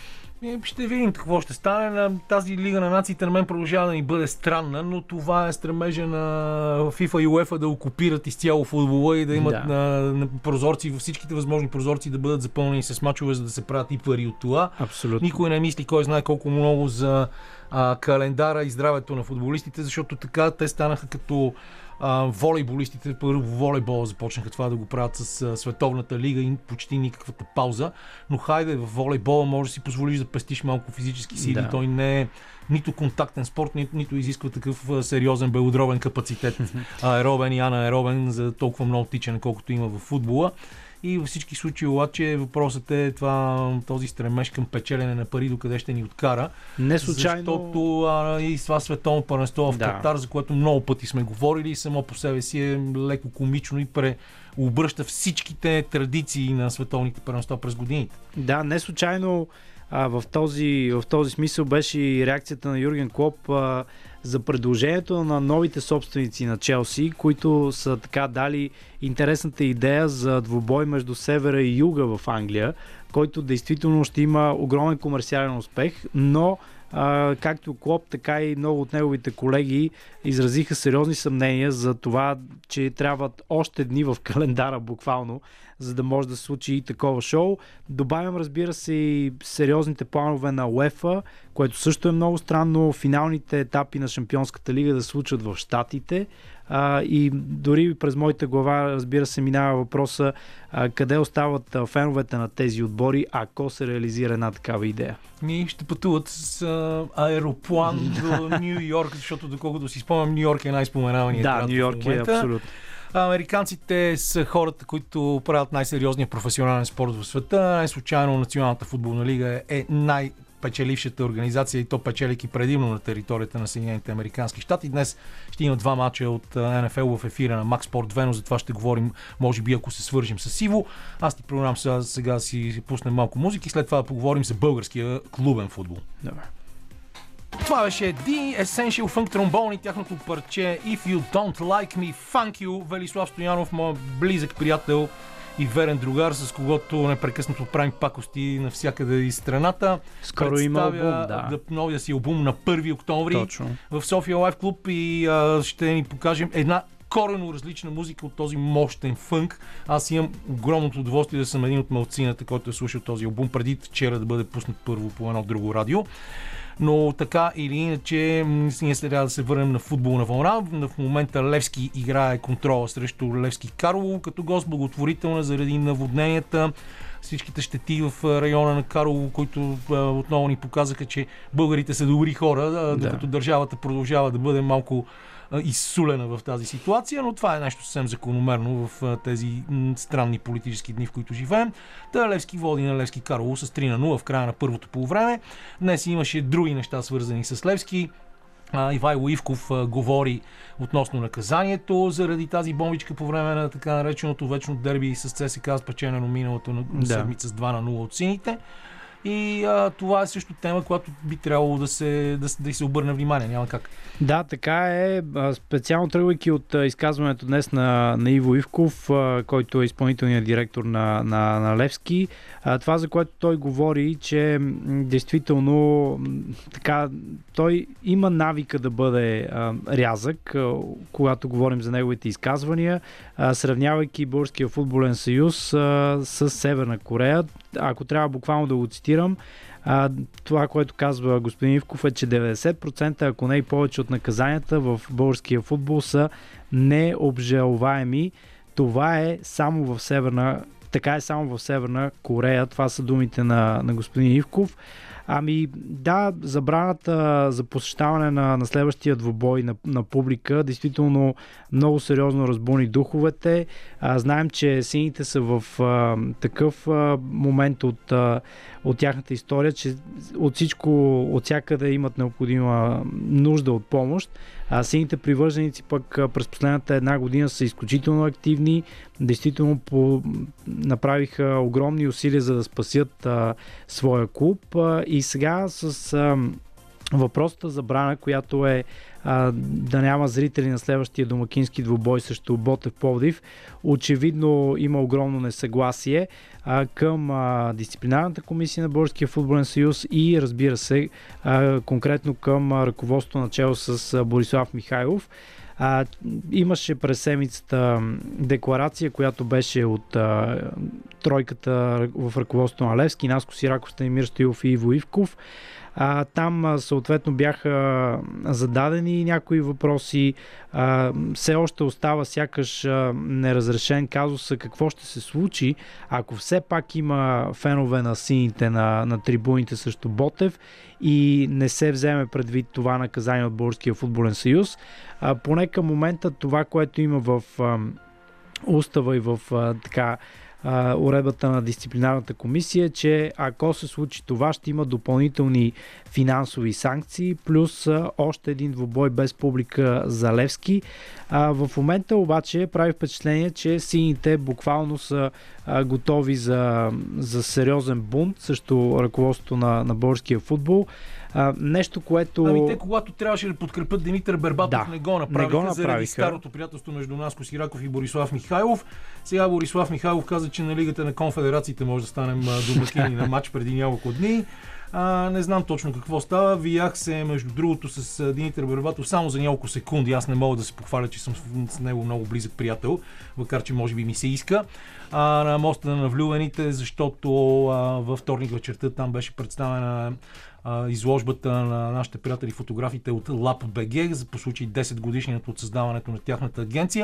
Ще видим какво ще стане. Тази Лига на нациите на мен продължава да ни бъде странна, но това е стремежа на FIFA и UEFA да окупират изцяло футбола и да имат да. На, на прозорци, всичките възможни прозорци да бъдат запълнени с мачове, за да се правят и пари от това. Абсолютно. Никой не мисли кой знае колко много за а, календара и здравето на футболистите, защото така те станаха като Uh, волейболистите, първо волейбола започнаха това да го правят с uh, Световната лига и почти никаквата пауза, но хайде в волейбола може да си позволиш да пестиш малко физически сили, да. Той не е нито контактен спорт, нито, нито изисква такъв uh, сериозен белодробен капацитет, аеробен и анаеробен за толкова много тичане, колкото има в футбола. И във всички случаи обаче въпросът е това, този стремеж към печелене на пари, докъде ще ни откара. Не случайно. Защото а, и това световно първенство в да. Катар, за което много пъти сме говорили, и само по себе си е леко комично и преобръща всичките традиции на световните първенства през годините. Да, не случайно а, в, този, в този смисъл беше и реакцията на Юрген Клоп а, за предложението на новите собственици на Челси, които са така дали интересната идея за двубой между севера и юга в Англия, който действително ще има огромен комерциален успех, но а, както Клоп, така и много от неговите колеги изразиха сериозни съмнения за това, че трябват още дни в календара буквално, за да може да се случи и такова шоу. Добавям, разбира се, и сериозните планове на УЕФА, което също е много странно, финалните етапи на Шампионската лига да се случват в Щатите. А, и дори през моята глава, разбира се, минава въпроса а, къде остават а, феновете на тези отбори, ако се реализира една такава идея. Ми ще пътуват с а, аероплан до Ню Йорк, защото доколкото си спомням, Ню Йорк е най-споменаваният град. Да, Ню Йорк е абсолютно. Американците са хората, които правят най-сериозния професионален спорт в света. Най-случайно Националната футболна лига е най- печелившата организация и то печелики предимно на територията на Съединените американски щати. Днес ще има два мача от Н Ф Л в ефира на Max Sport две, но за това ще говорим, може би, ако се свържим с Иво. Аз ти програм сега, сега си пуснем малко музика и след това да поговорим за българския клубен футбол. Добре. Това беше The Essential Funk Trombone и тяхното парче If You Don't Like Me, Funk You. Велислав Стоянов, моят близък приятел и верен другар, с когото непрекъснато правим пакости навсякъде из страната. Скоро има албум, да. да новия си албум на първи октомври. Точно. В София Лайф Клуб и а, ще ни покажем една коренно различна музика от този мощен фънк. Аз имам огромното удоволствие да съм един от малцината, който е слушал този албум преди вчера да бъде пуснат първо по едно друго радио. Но така или иначе, ние се трябва да се върнем на футболна вълна. В момента Левски играе контрола срещу Левски Карлово, като гост благотворителна заради наводненията. Всичките щети в района на Карлово, които отново ни показаха, че българите са добри хора, да. Докато държавата продължава да бъде малко изсулена в тази ситуация, но това е нещо съвсем закономерно в тези странни политически дни, в които живеем. Та Левски води на Левски Карлово с три на нула в края на първото полувреме. Днес имаше други неща, свързани с Левски. Ивайло Ивков а, говори относно наказанието заради тази бомбичка по време на така нареченото вечно дерби с Ц С К А, спечелено миналото на да. седмица с два на нула от сините. И а, това е също тема, която би трябвало да се, да, да се обърне внимание. Няма как. Да, така е. Специално тръгвайки от изказването днес на, на Иво Ивков, който е изпълнителният директор на, на, на Левски. Това, за което той говори, че действително така, той има навика да бъде а, рязък, а, когато говорим за неговите изказвания, а, сравнявайки Българския футболен съюз а, с Северна Корея. Ако трябва буквално да го цитирам, а, това, което казва господин Ивков, е, че деветдесет процента, ако не и повече от наказанията в българския футбол са необжалваеми. Това е само в Северна, така е само в Северна Корея. Това са думите на, на господин Ивков. Ами да, забраната за посещаване на, на следващия двубой на, на публика действително много сериозно разбуни духовете. А, знаем, че сините са в а, такъв а, момент от, а, от тяхната история, че от всичко, от всякъде имат необходима нужда от помощ. А сините привърженици пък през последната една година са изключително активни. Действително по, направиха огромни усилия за да спасят а, своя клуб. А, и сега с а, въпросата забрана, която е а, да няма зрители на следващия домакински двубой срещу Ботев Пловдив, очевидно има огромно несъгласие а, към а, дисциплинарната комисия на Българския футболен съюз и, разбира се, а, конкретно към а, ръководството начало с а, Борислав Михайлов. А, имаше през седмицата декларация, която беше от а, тройката в ръководството на Левски, Наско Сираков, Станимир Стоилов и Иво Ивков. А, там съответно бяха зададени някои въпроси. А, все още остава сякаш а, неразрешен казус какво ще се случи, ако все пак има фенове на сините на, на трибуните срещу Ботев и не се вземе предвид това наказание от Българския футболен съюз. А, поне към момента това, което има в а, устава и в а, така уредбата на дисциплинарната комисия, че ако се случи това, ще има допълнителни финансови санкции, плюс а, още един двубой без публика за Левски. А, в момента обаче прави впечатление, че сините буквално са а, готови за, за сериозен бунт срещу ръководството на, на българския футбол. А, нещо, което... Ами те, когато трябваше да подкрепят Димитър Бербатов, да, не го направиха, не го заради старото приятелство между Наско Сираков и Борислав Михайлов. Сега Борислав Михайлов каза, че на Лигата на конфедерациите може да станем домакини на матч преди няколко дни. А, не знам точно какво става. Виях се, между другото, с Димитър Бербатов само за няколко секунди. Аз не мога да се похваля, че съм с него много близък приятел, макар че може би ми се иска. А, на моста на Влюбените, защото а, във вторник вечерта там беше представена изложбата на нашите приятели фотографите от Лап БГ по случай десет годишнината от създаването на тяхната агенция.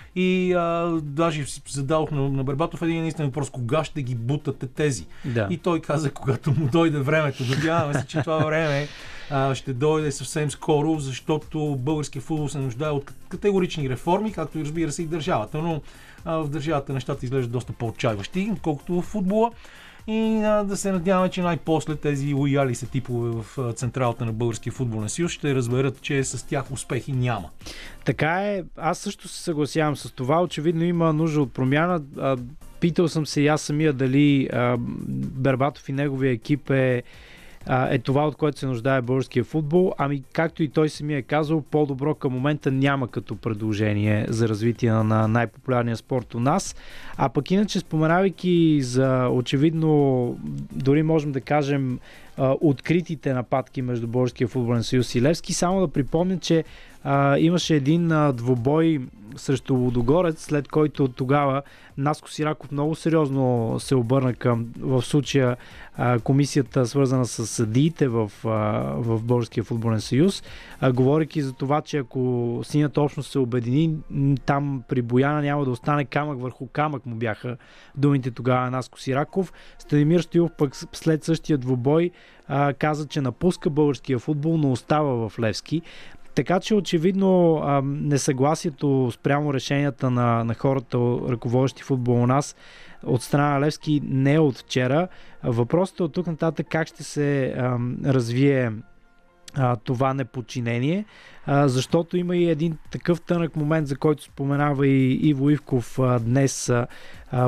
И а, даже зададох на, на Бербатов един единствен въпрос: кога ще ги бутате тези? Да. И той каза, когато му дойде времето. Надяваме се, че това време а, ще дойде съвсем скоро, защото българския футбол се нуждае от категорични реформи, както и разбира се и държавата. Но а, в държавата нещата изглеждат доста по-отчайващи, колкото в футбола. и а, да се надяваме, че най-после тези лояли са типове в централата на Българския футболен съюз ще разберат, че с тях успехи няма. Така е, аз също се съгласявам с това. Очевидно има нужда от промяна. Питал съм се и аз самия дали а, Бербатов и неговия екип е, а, е това, от което се нуждае българския футбол. Ами, както и той самия е казал, по-добро към момента няма като предложение за развитие на най-популярния спорт у нас. А пък иначе, споменавайки за очевидно, дори можем да кажем, а, откритите нападки между Българския футболен съюз и Левски, само да припомня, че а, имаше един а, двубой срещу Лудогорец, след който тогава Наско Сираков много сериозно се обърна към, в случая, а, комисията, свързана с съдиите в, а, в Българския футболен съюз, а, говорейки за това, че ако синята общност се обедини, там при Бояна няма да остане камък върху камък, му бяха думите тогава Наско Сираков. Станимир Стоилов пък след същия двубой а, каза, че напуска българския футбол, но остава в Левски. Така че очевидно а, несъгласието спрямо решенията на, на хората, ръководещи футбол у нас, от страна на Левски не е от вчера. Въпросът е от тук нататък как ще се а, развие а, това неподчинение, а, защото има и един такъв тънък момент, за който споменава и Иво Ивков а, днес а, а,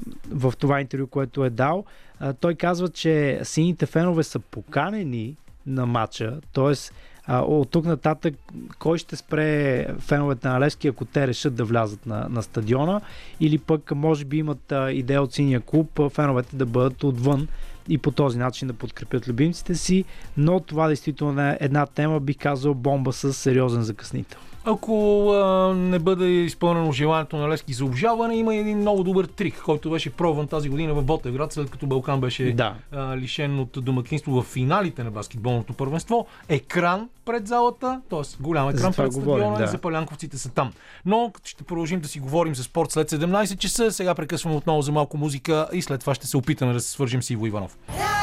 в това интервю, което е дал. А, той казва, че сините фенове са поканени на матча, т.е. А, от тук нататък кой ще спре феновете на Левски, ако те решат да влязат на, на стадиона, или пък може би имат а, идея от синия клуб феновете да бъдат отвън и по този начин да подкрепят любимците си, но това действително е една тема, бих казал, бомба с сериозен закъснител. Ако а, не бъде изпълнено желанието на Левски за обжалване, има един много добър трик, който беше пробван тази година в Ботевград, след като Балкан беше да. а, лишен от домакинство в финалите на баскетболното първенство. Екран пред залата, т.е. голям екран пред стадиона, говорим, да. И запалянковците са там. Но ще продължим да си говорим за спорт след седемнайсет часа. Сега прекъсваме отново за малко музика и след това ще се опитаме да се свържим с Иво Иванов.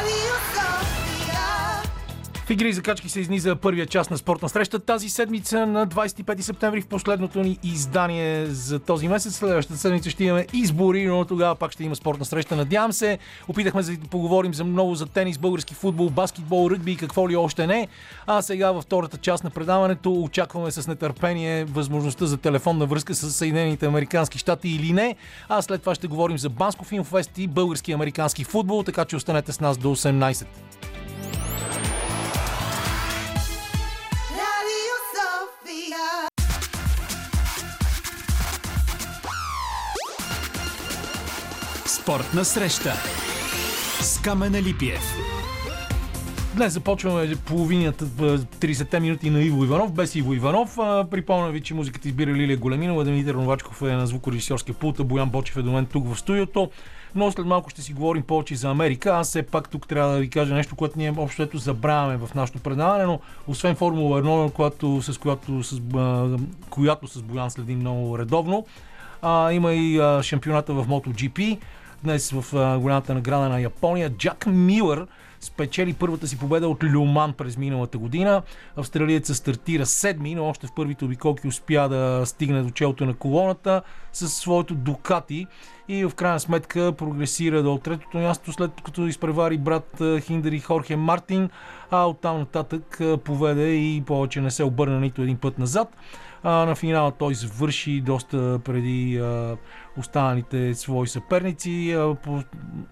В игри и закачки се изниза първия част на спортна среща тази седмица на двайсет и пети септември в последното ни издание за този месец. Следващата седмица ще имаме избори, но тогава пак ще има спортна среща. Надявам се. Опитахме да поговорим за много за тенис, български футбол, баскетбол, ръгби и какво ли още не. А сега във втората част на предаването очакваме с нетърпение възможността за телефонна връзка с Съединените американски щати или не. А след това ще говорим за Бансков инфофест и български и американски футбол, така че останете с нас до осемнайсет. Спортна среща с Камена Липиев. Днес започваме половината, трийсетте минути на Иво Иванов, без Иво Иванов. Припомням ви, че музиката избира Лилия Големинова, Димитър Новачков е на звукорежисьорския пулт, Боян Бочев е до мен тук в студиото. Но след малко ще си говорим повече за Америка. Аз все пак тук трябва да ви кажа нещо, което ние общото забравяме в нашото предаване, но освен Формула едно, която, с, която, с, която с Боян следим много редовно, а, има и а, шампионата в MotoGP. Днес в а, голямата награда на Япония Джак Милър спечели първата си победа от Люман през миналата година. Австралиецът стартира седми, но още в първите обиколки успя да стигне до челото на колоната със своето Дукати и в крайна сметка прогресира до третото място, след като изпревари брат Хиндери Хорхе Мартин, а оттам нататък поведе и повече не се обърна нито един път назад. А, на финала той завърши доста преди а, останалите свои съперници. А, по,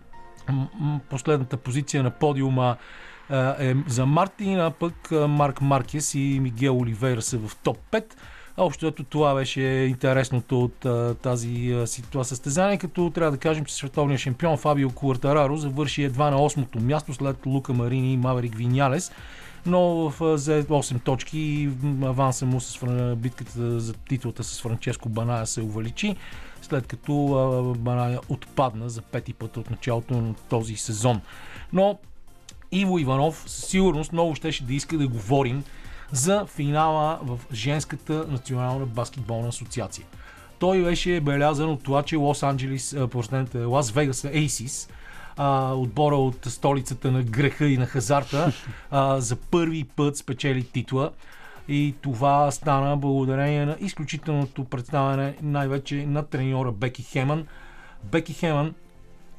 м- последната позиция на подиума а, е за Мартин, а пък а, Марк Маркес и Мигел Оливейра са в топ пет. А общото това беше интересното от а, тази а, това състезание, като трябва да кажем, че световният шампион Фабио Куартараро завърши едва на осмото място след Лука Марини и Маверик Винялес, но взе осем точки и аванса му с битката за титлата с Франческо Баная се увеличи, след като Баная отпадна за пети път от началото на този сезон. Но Иво Иванов със сигурност много щеше да иска да говорим за финала в женската национална баскетболна асоциация. Той беше белязан от това, че Лос Анджелис, Лас Вегас Ейсис, отбора от столицата на греха и на хазарта, за първи път спечели титла. И това стана благодарение на изключителното представяне най-вече на треньора Беки Хемън. Беки Хемън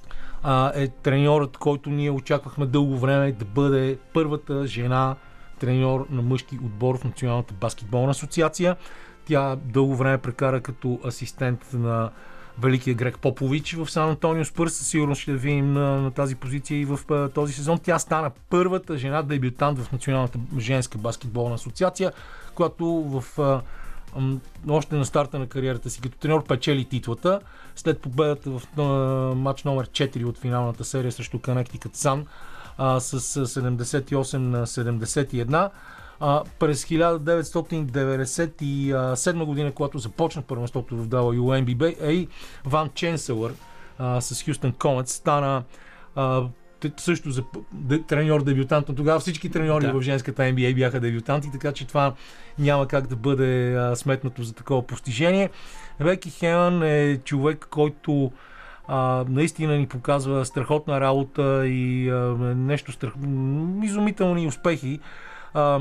а, е треньорът, който ние очаквахме дълго време да бъде първата жена треньор на мъжки отбор в Националната баскетболна асоциация. Тя дълго време прекара като асистент на великия Грег Попович в Сан Антонио Спърс. Сигурно ще видим на, на тази позиция и в а, този сезон. Тя стана първата жена дебютант в Националната женска баскетболна асоциация, която в а, м, още на старта на кариерата си като треньор печели титлата. След победата в а, матч номер четири от финалната серия срещу Connecticut Sun а, с седемдесет и осем на седемдесет и едно. А, през хиляда деветстотин деветдесет и седма година, когато започна първенството в дабъл ю ен би ей, Ван Ченселър а, с Хюстън Кометс стана а, също за треньор дебютант, но тогава всички треньори да. в женската ен би ей бяха дебютанти, така че това няма как да бъде а, сметнато за такова постижение. Беки Хемън е човек, който а, наистина ни показва страхотна работа и а, нещо страх... изумителни успехи. А,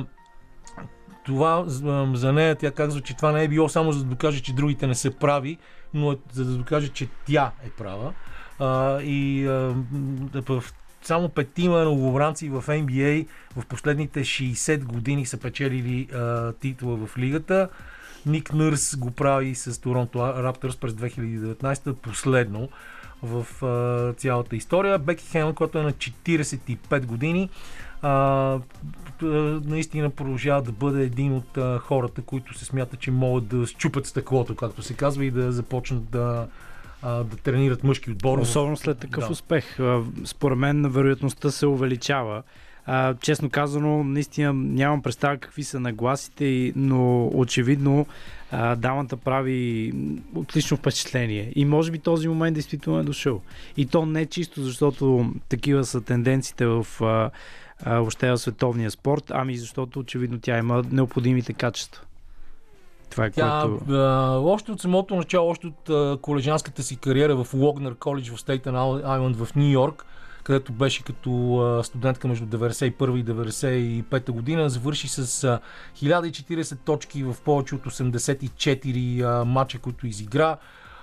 това за нея, тя казва, че това не е било само за да докаже, че другите не са прави, но е, за да докаже, че тя е права. А, и а, в само петима новобранци в ен би ей в последните шейсет години са печелили а, титла в лигата. Ник Нърс го прави с Торонто Раптърс през две хиляди и деветнадесета, последно в а, цялата история. Беки Хемън, която е на четиридесет и пет години, а, наистина продължава да бъде един от а, хората, които се смятат, че могат да счупят стъклото, както се казва, и да започнат да, а, да тренират мъжки отбор. Особено след такъв да. успех. Според мен вероятността се увеличава. А, честно казано, наистина нямам представа какви са нагласите, но очевидно а, дамата прави отлично впечатление. И може би този момент действително е дошъл. И то не чисто, защото такива са тенденциите в а, а, въобще в световния спорт, ами защото очевидно тя има необходимите качества. Това е Тя, което... а, още от самото начало, още от а, колежанската си кариера в Логнер коледж в Стейтън Айлънд в Ню Йорк, където беше като а, студентка между деветдесет и първа и деветдесет и пета година, завърши с а, хиляда и четиридесет точки в повече от осемдесет и четири а, мача, които изигра,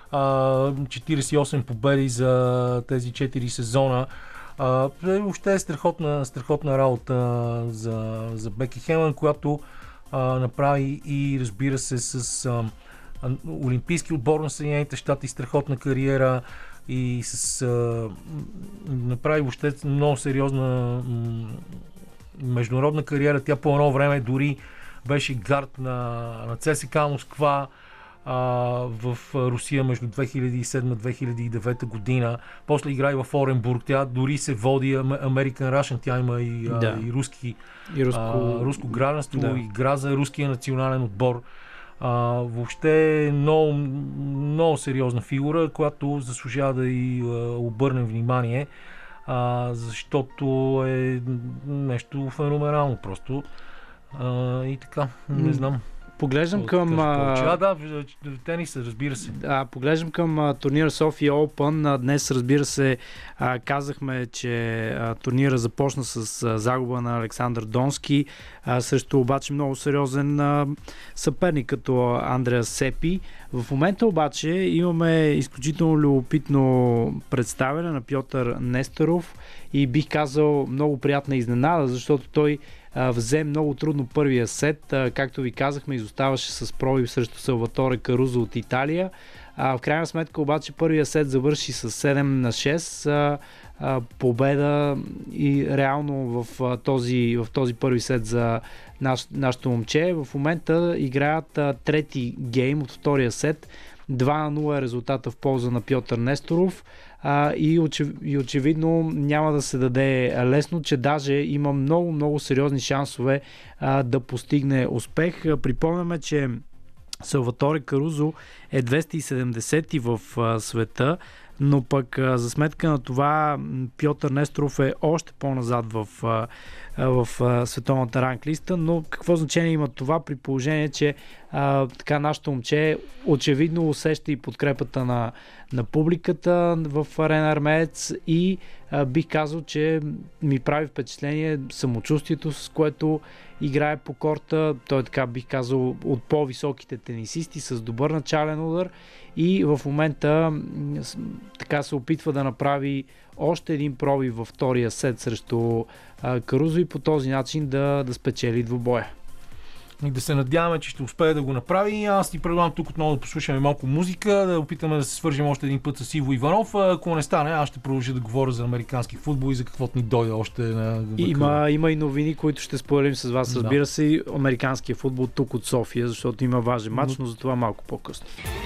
а, четиридесет и осем победи за тези четири сезона. А, въобще е страхотна, страхотна работа за, за Беки Хемън, която а, направи и, разбира се, с а, олимпийски отбор на Съединените щати, страхотна кариера и с а, направи въобще много сериозна м, международна кариера. Тя по едно време дори беше гард на, на ЦСКА Москва а, в Русия между две хиляди и седма - две хиляди и девета година. После игра и в Оренбург. Тя дори се води American Russian. Тя има и, да. а, и руски и руско... а, руско гражданство, да. игра за руския национален отбор. А, въобще е много, много сериозна фигура, която заслужава да и а, обърнем внимание, а, защото е нещо феноменално просто. А, и така, не знам. Поглеждам към... А, да, тениса, разбира се. А, поглеждам към а, турнира София Open. А, днес, разбира се, а, казахме, че а, турнира започна с а, загуба на Александър Донски, а, срещу обаче много сериозен а, съперник като Андреа Сепи. В момента обаче имаме изключително любопитно представяне на Пьотър Несторов и бих казал много приятна изненада, защото той взе много трудно първия сет, както ви казахме, изоставаше с пробив срещу Салваторе Карузо от Италия. В крайна сметка обаче първия сет завърши с седем на шест, победа и реално в този, в този първи сет за наш, нашото момче. В момента играят трети гейм от втория сет. два на нула е резултата в полза на Пьотър Несторов. А, и, очев, и очевидно няма да се даде лесно, че даже има много, много сериозни шансове а, да постигне успех. Припомняме, че Салваторе Карузо е двеста и седемдесети в а, света, но пък а, за сметка на това Пьотър Несторов е още по-назад в, а, в а, световната ранглиста, но какво значение има това при положение, че а, така нашето момче очевидно усеща и подкрепата на, на публиката в Арена Армеец и а, бих казал, че ми прави впечатление самочувствието, с което играе по корта. Той така бих казал от по-високите тенисисти с добър начален удар и в момента така се опитва да направи още един пробив във втория сет срещу а, Карузо и по този начин да, да спечели двубоя. И да се надяваме, че ще успее да го направи. Аз ти предлагам тук отново да послушаме малко музика, да опитаме да се свържем още един път с Иво Иванов. Ако не стане, аз ще продължа да говоря за американски футбол и за каквото ни дойде още на... Има, има и новини, които ще споделим с вас. Разбира се, и американския футбол тук от София, защото има важен матч, но за това малко по-късно.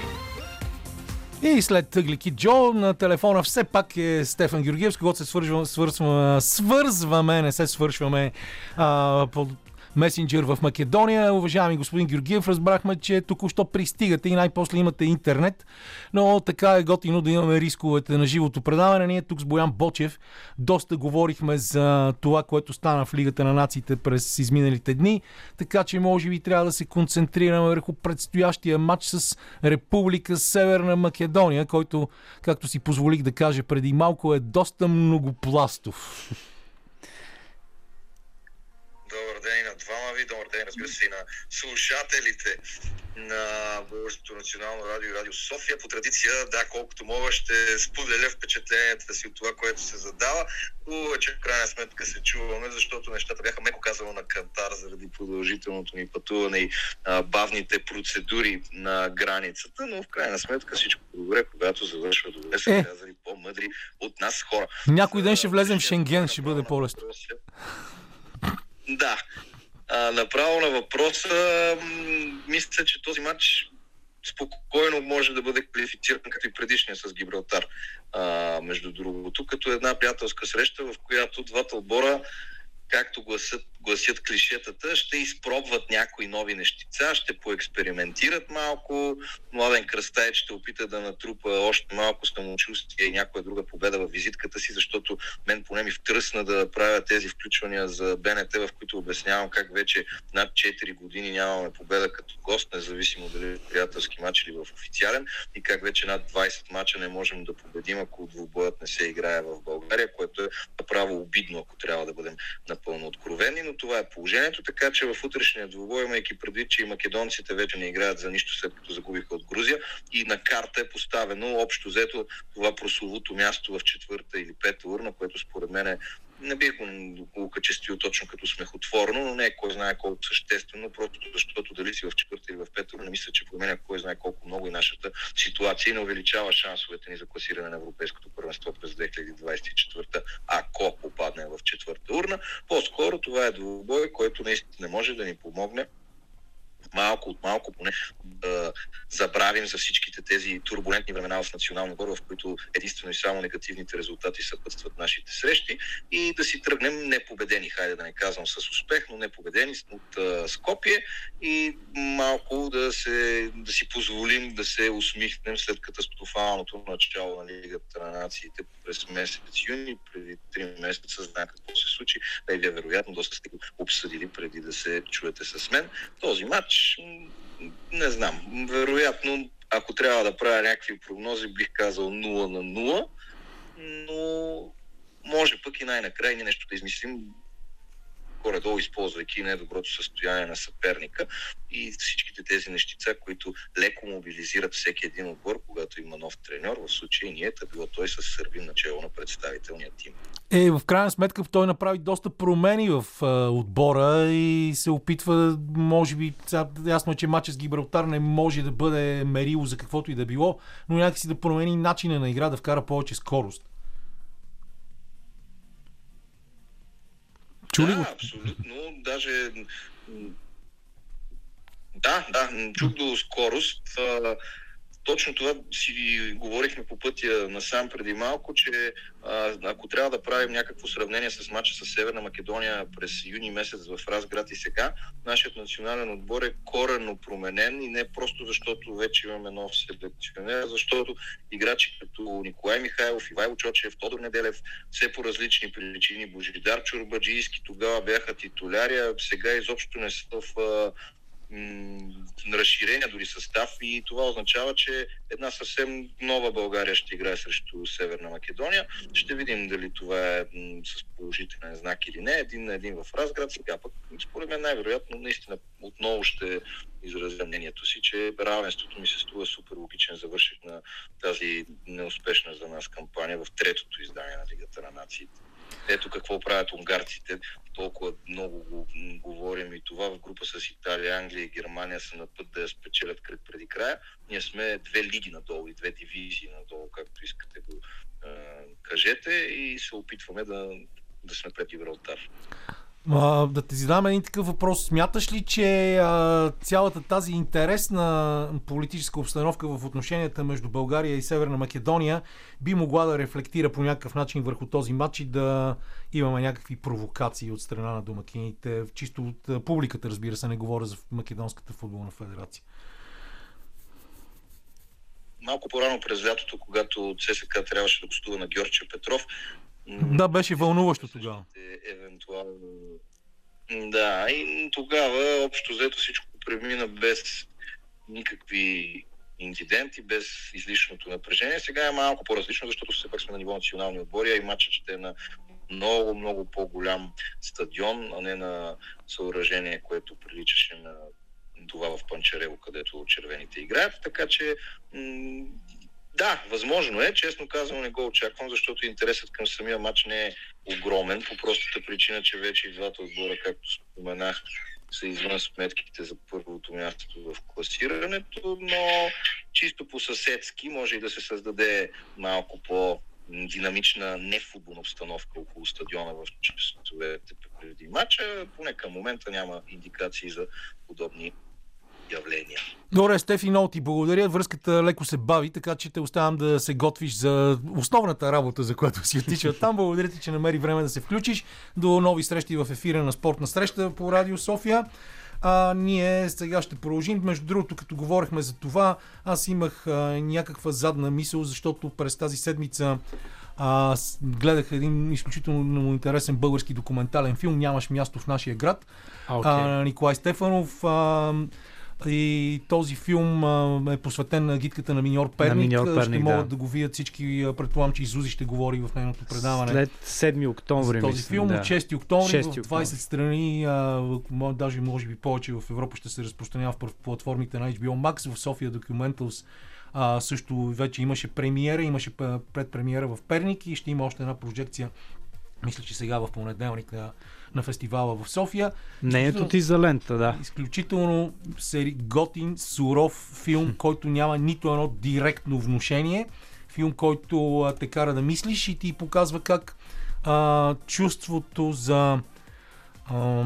И след Тъглики Джо на телефона все пак е Стефан Георгиев, с когото се свързваме, свързваме, свързваме, не се свършваме а, по месенджер в Македония. Уважаеми господин Георгиев, разбрахме, че току-що пристигате и най-после имате интернет, но така е готино да имаме рисковете на живото предаване. Ние тук с Боян Бочев доста говорихме за това, което стана в Лигата на нациите през изминалите дни, така че може би трябва да се концентрираме върху предстоящия матч с Република Северна Македония, който, както си позволих да кажа преди малко, е доста многопластов. Добър ден и на двама ви, добър ден, разбира се, и на слушателите на Българското национално радио и Радио София. По традиция, да, колкото мога, ще споделя впечатленията си от това, което се задава. Хубаво, че в крайна сметка се чуваме, защото нещата бяха, меко казано, на кантар заради продължителното ни пътуване и а, бавните процедури на границата, но в крайна сметка всичко добре, когато завършва добре, са е. казали по-мъдри от нас хора. Някой ден ще влезем в Шенген, ще бъде по-лесно. Да. А, направо на въпроса, м- мисля, че този матч спокойно може да бъде квалифициран като и предишния с Гибралтар. А, между другото, като една приятелска среща, в която двата отбора, както гласят, гласят клишетата, ще изпробват някои нови нещица, ще поекспериментират малко. Младен Кръстаец ще опита да натрупа още малко самочувствие и някоя друга победа в визитката си, защото мен поне ми втръсна да правя тези включвания за БНТ, в които обяснявам как вече над четири години нямаме победа като гост, независимо дали приятелски матч или в официален, и как вече над двайсет мача не можем да победим, ако двубоят не се играе в България, което е направо обидно, ако трябва да бъдем напълно откровени, но това е положението, така че в утрешния двубой, имайки предвид, че и македонците вече не играят за нищо след като загубиха от Грузия и на карта е поставено общо взето това прословуто място в четвърта или пета урна, което според мен е, не бих го окачествил точно като смехотворно, но не е кой знае колко съществено, просто защото дали си в четвърта или в пета урна, не мисля, че променя кой знае колко много и нашата ситуация и не увеличава шансовете ни за класиране на Европейското първенство през две хиляди двайсет и четвърта, ако попадне в четвърта урна. По-скоро това е двубой, който наистина може да ни помогне малко от малко поне да забравим за всичките тези турбулентни времена в националния отбор, в които единствено и само негативните резултати съпътстват нашите срещи и да си тръгнем непобедени, хайде да не казвам с успех, но непобедени от а, Скопие и малко да, се, да си позволим да се усмихнем след катастрофалното начало на Лигата на нациите през месец юни, преди три месеца, знаем какво се случи. Да, и вие вероятно доста сте го обсъдили преди да се чуете с мен. Този матч не знам. Вероятно, ако трябва да правя някакви прогнози, бих казал нула на нула, но може пък и най-накрая ни нещо да измислим, горе-долу използвайки недоброто състояние на съперника и всичките тези нещица, които леко мобилизират всеки един отбор, когато има нов треньор, в случай ние, да било той с Сърбин начало на представителния тим. Е, в крайна сметка той направи доста промени в а, отбора и се опитва, може би, сега, ясно е, че матчът с Гибралтар не може да бъде мерило за каквото и да било, но някакси да промени начина на игра, да вкара повече скорост. Чули да, го? абсолютно. Даже да, да, чух до скорост. Точно това си говорихме по пътя насам преди малко, че а, ако трябва да правим някакво сравнение с мача с Северна Македония през юни месец в Разград и сега, нашият национален отбор е коренно променен и не просто защото вече имаме нов селекционер, защото играчи като Николай Михайлов, Ивайло Чочев, Тодор Неделев, все по различни причини, Божидар Чорбаджийски тогава бяха титуляри, а сега изобщо не са в разширения дори състав и това означава, че една съвсем нова България ще играе срещу Северна Македония. Ще видим дали това е м- с положителен знак или не. Един на един в Разград. Сега пък, според мен най-вероятно, наистина отново ще изразя мнението си, че равенството ми се струва супер логичен завършек на тази неуспешна за нас кампания в третото издание на Лигата на нациите. Ето какво правят унгарците. Толкова много го говорим и това в група с Италия, Англия и Германия са на път да я спечелят кръг преди края. Ние сме две лиги надолу и две дивизии надолу, както искате го е, кажете, и се опитваме да, да сме пред Гибралтар. А, да те задам един такъв въпрос. Смяташ ли, че а, цялата тази интересна политическа обстановка в отношенията между България и Северна Македония би могла да рефлектира по някакъв начин върху този матч и да имаме някакви провокации от страна на домакините, чисто от публиката, разбира се, не говоря за Македонската футболна федерация? Малко по-рано през лятото, когато ЦСКА трябваше да гостува на Георгче Петров, да, беше вълнуващо тогава. Евентуално. Да, и тогава общо взето всичко премина без никакви инциденти, без излишното напрежение. Сега е малко по-различно, защото все пак сме на ниво национални отбори, а и матчът ще е на много, много по-голям стадион, а не на съоръжение, което приличаше на това в Панчарево, където червените играят. Така че м- да, възможно е. Честно казано не го очаквам, защото интересът към самия матч не е огромен, по простата причина, че вече и двата отбора, както споменах, са извън сметките за първото място в класирането, но чисто по-съседски може и да се създаде малко по-динамична нефутболна обстановка около стадиона в часовете преди матча. Поне към момента няма индикации за подобни явления. Добре, Стефи, много ти благодаря. Връзката леко се бави, така че те оставям да се готвиш за основната работа, за която си отича там. Благодаря ти, че намери време да се включиш. До нови срещи в ефира на Спортна среща по Радио София. А, ние сега ще продължим. Между другото, като говорихме за това, аз имах а, някаква задна мисъл, защото през тази седмица а, гледах един изключително интересен български документален филм «Нямаш място в нашия град». Okay. А, Николай Стефанов. А, И този филм а, е посветен на гидката на Миньор Перник. На Миньор Перник, ще могат да. да го видят всички. Предполагам, че Изузи ще говори в нейното предаване. След седми октомври. Този мисля, филм да. от шести октомври шести в двайсет страни, а, даже може би повече в Европа ще се разпространява в платформите на Ейч Би О Max. В София Documentaries а, също вече имаше премиера, имаше предпремиера в Перник и ще има още една прожекция. Мисля, че сега в понеделник на, на фестивала в София. Нейното ти за лента, да. Изключително сери, готин, суров филм, хм. който няма нито едно директно внушение. Филм, който а, те кара да мислиш и ти показва как а, чувството за а,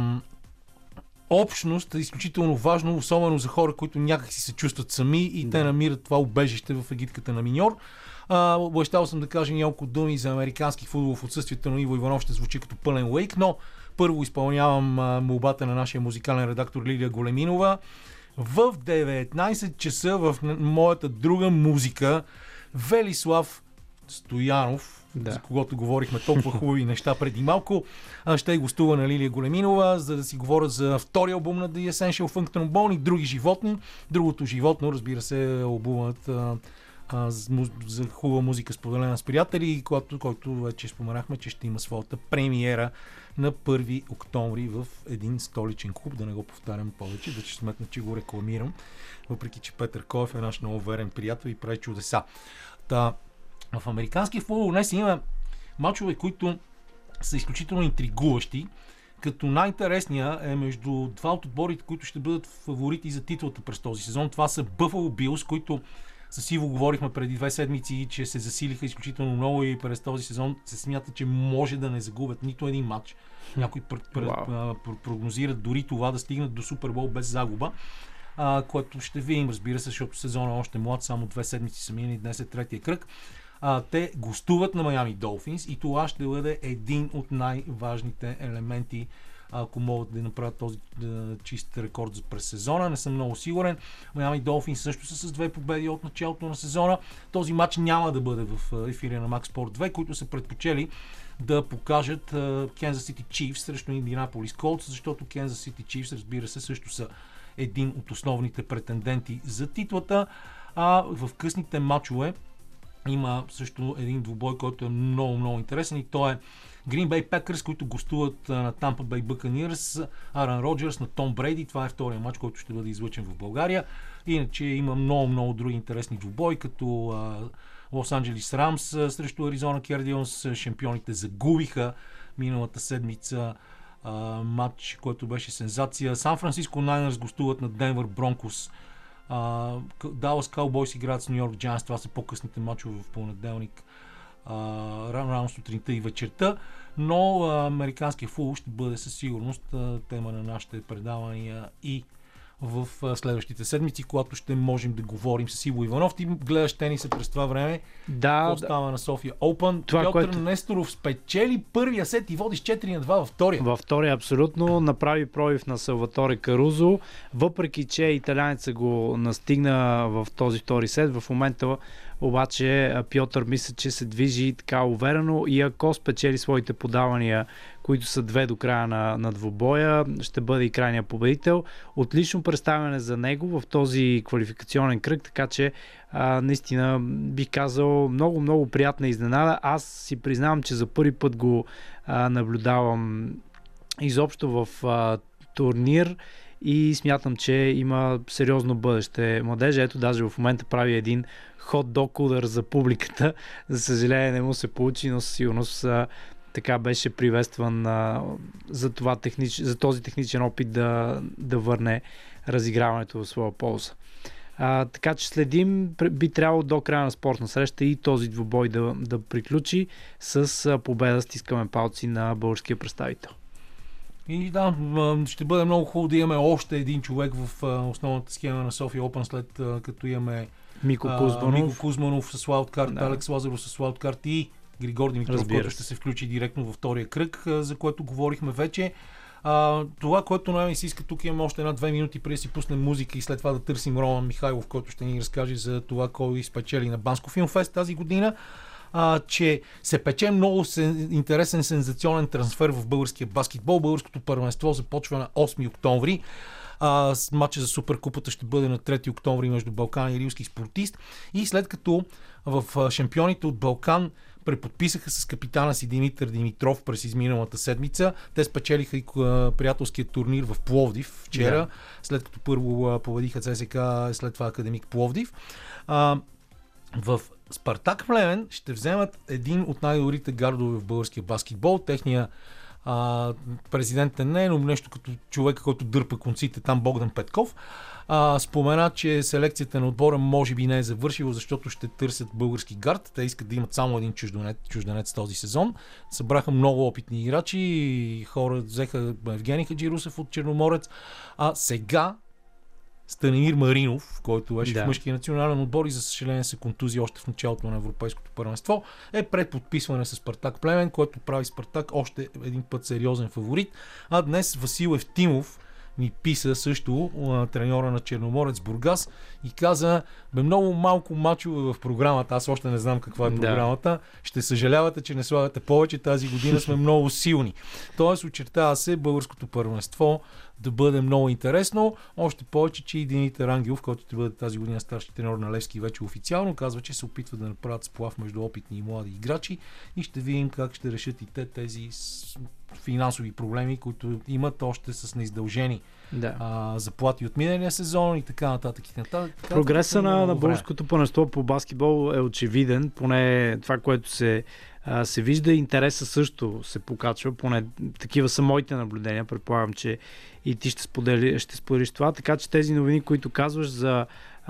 общност е изключително важно, особено за хора, които някак си се чувстват сами и да. те намират това убежище в егидката на Миньор. Обещал съм да кажа няколко думи за американски футбол в отсъствието на Иво Иванов, ще звучи като пълен лейк, но първо изпълнявам а, молбата на нашия музикален редактор Лилия Големинова. В деветнайсет часа в моята друга музика Велислав Стоянов, да. за когото говорихме толкова хубави неща преди малко, ще гостува на Лилия Големинова, за да си говоря за втория албум на The Essential Funk Trombone и други животни. Другото животно, разбира се, е албумът а, за, за хубава музика, споделена с приятели, който, който вече споменахме, че ще има своята премиера на първи октомври в един столичен клуб. Да не го повтарям повече, да ще сметна, че го рекламирам, въпреки че Петър Коев е наш много верен приятел и прави чудеса. Та, в американския футбол днес има мачове, които са изключително интригуващи, като най-интересният е между два от отборите, които ще бъдат фаворити за титлата през този сезон. Това са Buffalo Bills, които с Иво говорихме преди две седмици, че се засилиха изключително много и през този сезон се смята, че може да не загубят нито един матч. Някои пр- пр- wow. прогнозират дори това да стигнат до Супербол без загуба, а, което ще видим, разбира се, защото сезона е още млад, само две седмици са минали, днес е третия кръг. А, те гостуват на Майами Долфинс и това ще бъде един от най-важните елементи, ако могат да направят този да, чист рекорд за през сезона. Не съм много сигурен. Майами Долфинс също са с две победи от началото на сезона. Този матч няма да бъде в ефира на Max Sport две, които са предпочели да покажат uh, Kansas City Chiefs срещу Индианаполис Колтс, защото Kansas City Chiefs, разбира се, също са един от основните претенденти за титлата. А в късните матчове има също един двубой, който е много, много интересен и то е Green Bay Packers, които гостуват на Tampa Bay Buccaneers, Арън Роджерс на Том Брейди. Това е втория матч, който ще бъде излъчен в България. Иначе има много, много други интересни двубои, като Лос Анджелис Рамс срещу Аризона Кардиналс. Шампионите загубиха миналата седмица а, матч, който беше сензация. Сан Франциско Найнърс гостуват на Денвър Бронкос. Далас Cowboys играят с Ню Йорк Джайантс. Това са по-късните матчове в понеделник. Рано рано сутринта и вечерта, но а, американския футбол ще бъде със сигурност а, тема на нашите предавания и в а, следващите седмици, когато ще можем да говорим с Иво Иванов. Ти гледаш тениса през това време. Да, какво да. става на София Open? Това, Пьотър което... Несторов спечели първия сет и водиш четири на два във втория. Във втория абсолютно направи пробив на Салваторе Карузо, въпреки че италянеца го настигна в този втори сет. В момента обаче Пьотър мисля, че се движи така уверено и ако спечели своите подавания, които са две до края на, на двубоя, ще бъде и крайния победител. Отлично представяне за него в този квалификационен кръг, така че а, наистина бих казал много, много приятна изненада. Аз си признавам, че за първи път го а, наблюдавам изобщо в а, турнир и смятам, че има сериозно бъдеще. Младежа, ето даже в момента прави един хот-дог удар за публиката. За съжаление не му се получи, но със сигурност а, така беше приветстван а, за, това технич... за този техничен опит да, да върне разиграването в своя полза. А, така че следим, би трябвало до края на спортна среща и този двубой да, да приключи с а, победа, стискаме палци на българския представител. И да, ще бъде много хубаво да имаме още един човек в основната схема на София Open, след като имаме Мико Кузманов, Мико Кузманов с лаудкарт, да. Алекс Лазаров с лаудкарт и Григор Димитров, който ще се включи директно във втория кръг, за което говорихме вече. А, това, което най-ми се иска, тук имаме още една-две минути преди да си пуснем музика и след това да търсим Роман Михайлов, който ще ни разкаже за това, кой спечели на Банско филмфест тази година. А, че се пече много сен, интересен сензационен трансфер в българския баскетбол. Българското първенство започва на осми октомври. А, матча за Суперкупата ще бъде на трети октомври между Балкан и Рилски спортист. И след като в шампионите от Балкан преподписаха с капитана си Димитър Димитров през изминалата седмица, те спечелиха и приятелския турнир в Пловдив вчера, да. След като първо победиха ЦСКА, след това Академик Пловдив. А, в Спартак Плевен ще вземат един от най-добрите гардове в българския баскетбол. Техния а, президент не е, но нещо като човека, който дърпа конците там, Богдан Петков. А, спомена, че селекцията на отбора може би не е завършила, защото ще търсят български гард. Те искат да имат само един чужденец, чужденец този сезон. Събраха много опитни играчи и хора взеха Евгений Хаджирусев от Черноморец. А сега Станимир Маринов, който беше да. в мъжкия национален отбор и за съжаление се контузи още в началото на европейското първенство, е пред подписване с Спартак Плевен, който прави Спартак още един път сериозен фаворит. А днес Васил Евтимов ми писа също, треньора на Черноморец Бургас, и каза: бе, много малко мачове в програмата, аз още не знам каква е програмата, да. Ще съжалявате, че не слагате повече, тази година сме много силни. Тоест очертава се българското първенство да бъде много интересно, още повече, че и Димитър Ангелов, който ще бъде тази година старши треньор на Левски, вече официално казва, че се опитва да направят сплав между опитни и млади играчи и ще видим как ще решат и те тези финансови проблеми, които имат още с неиздължени да. а, заплати от миналия сезон и така нататък. И нататък. Прогреса на, на българското първенство по баскетбол е очевиден, поне това, което се, а, се вижда, интереса също се покачва, поне такива са моите наблюдения, предполагам, че и ти ще, сподели, ще споделиш това, така че тези новини, които казваш за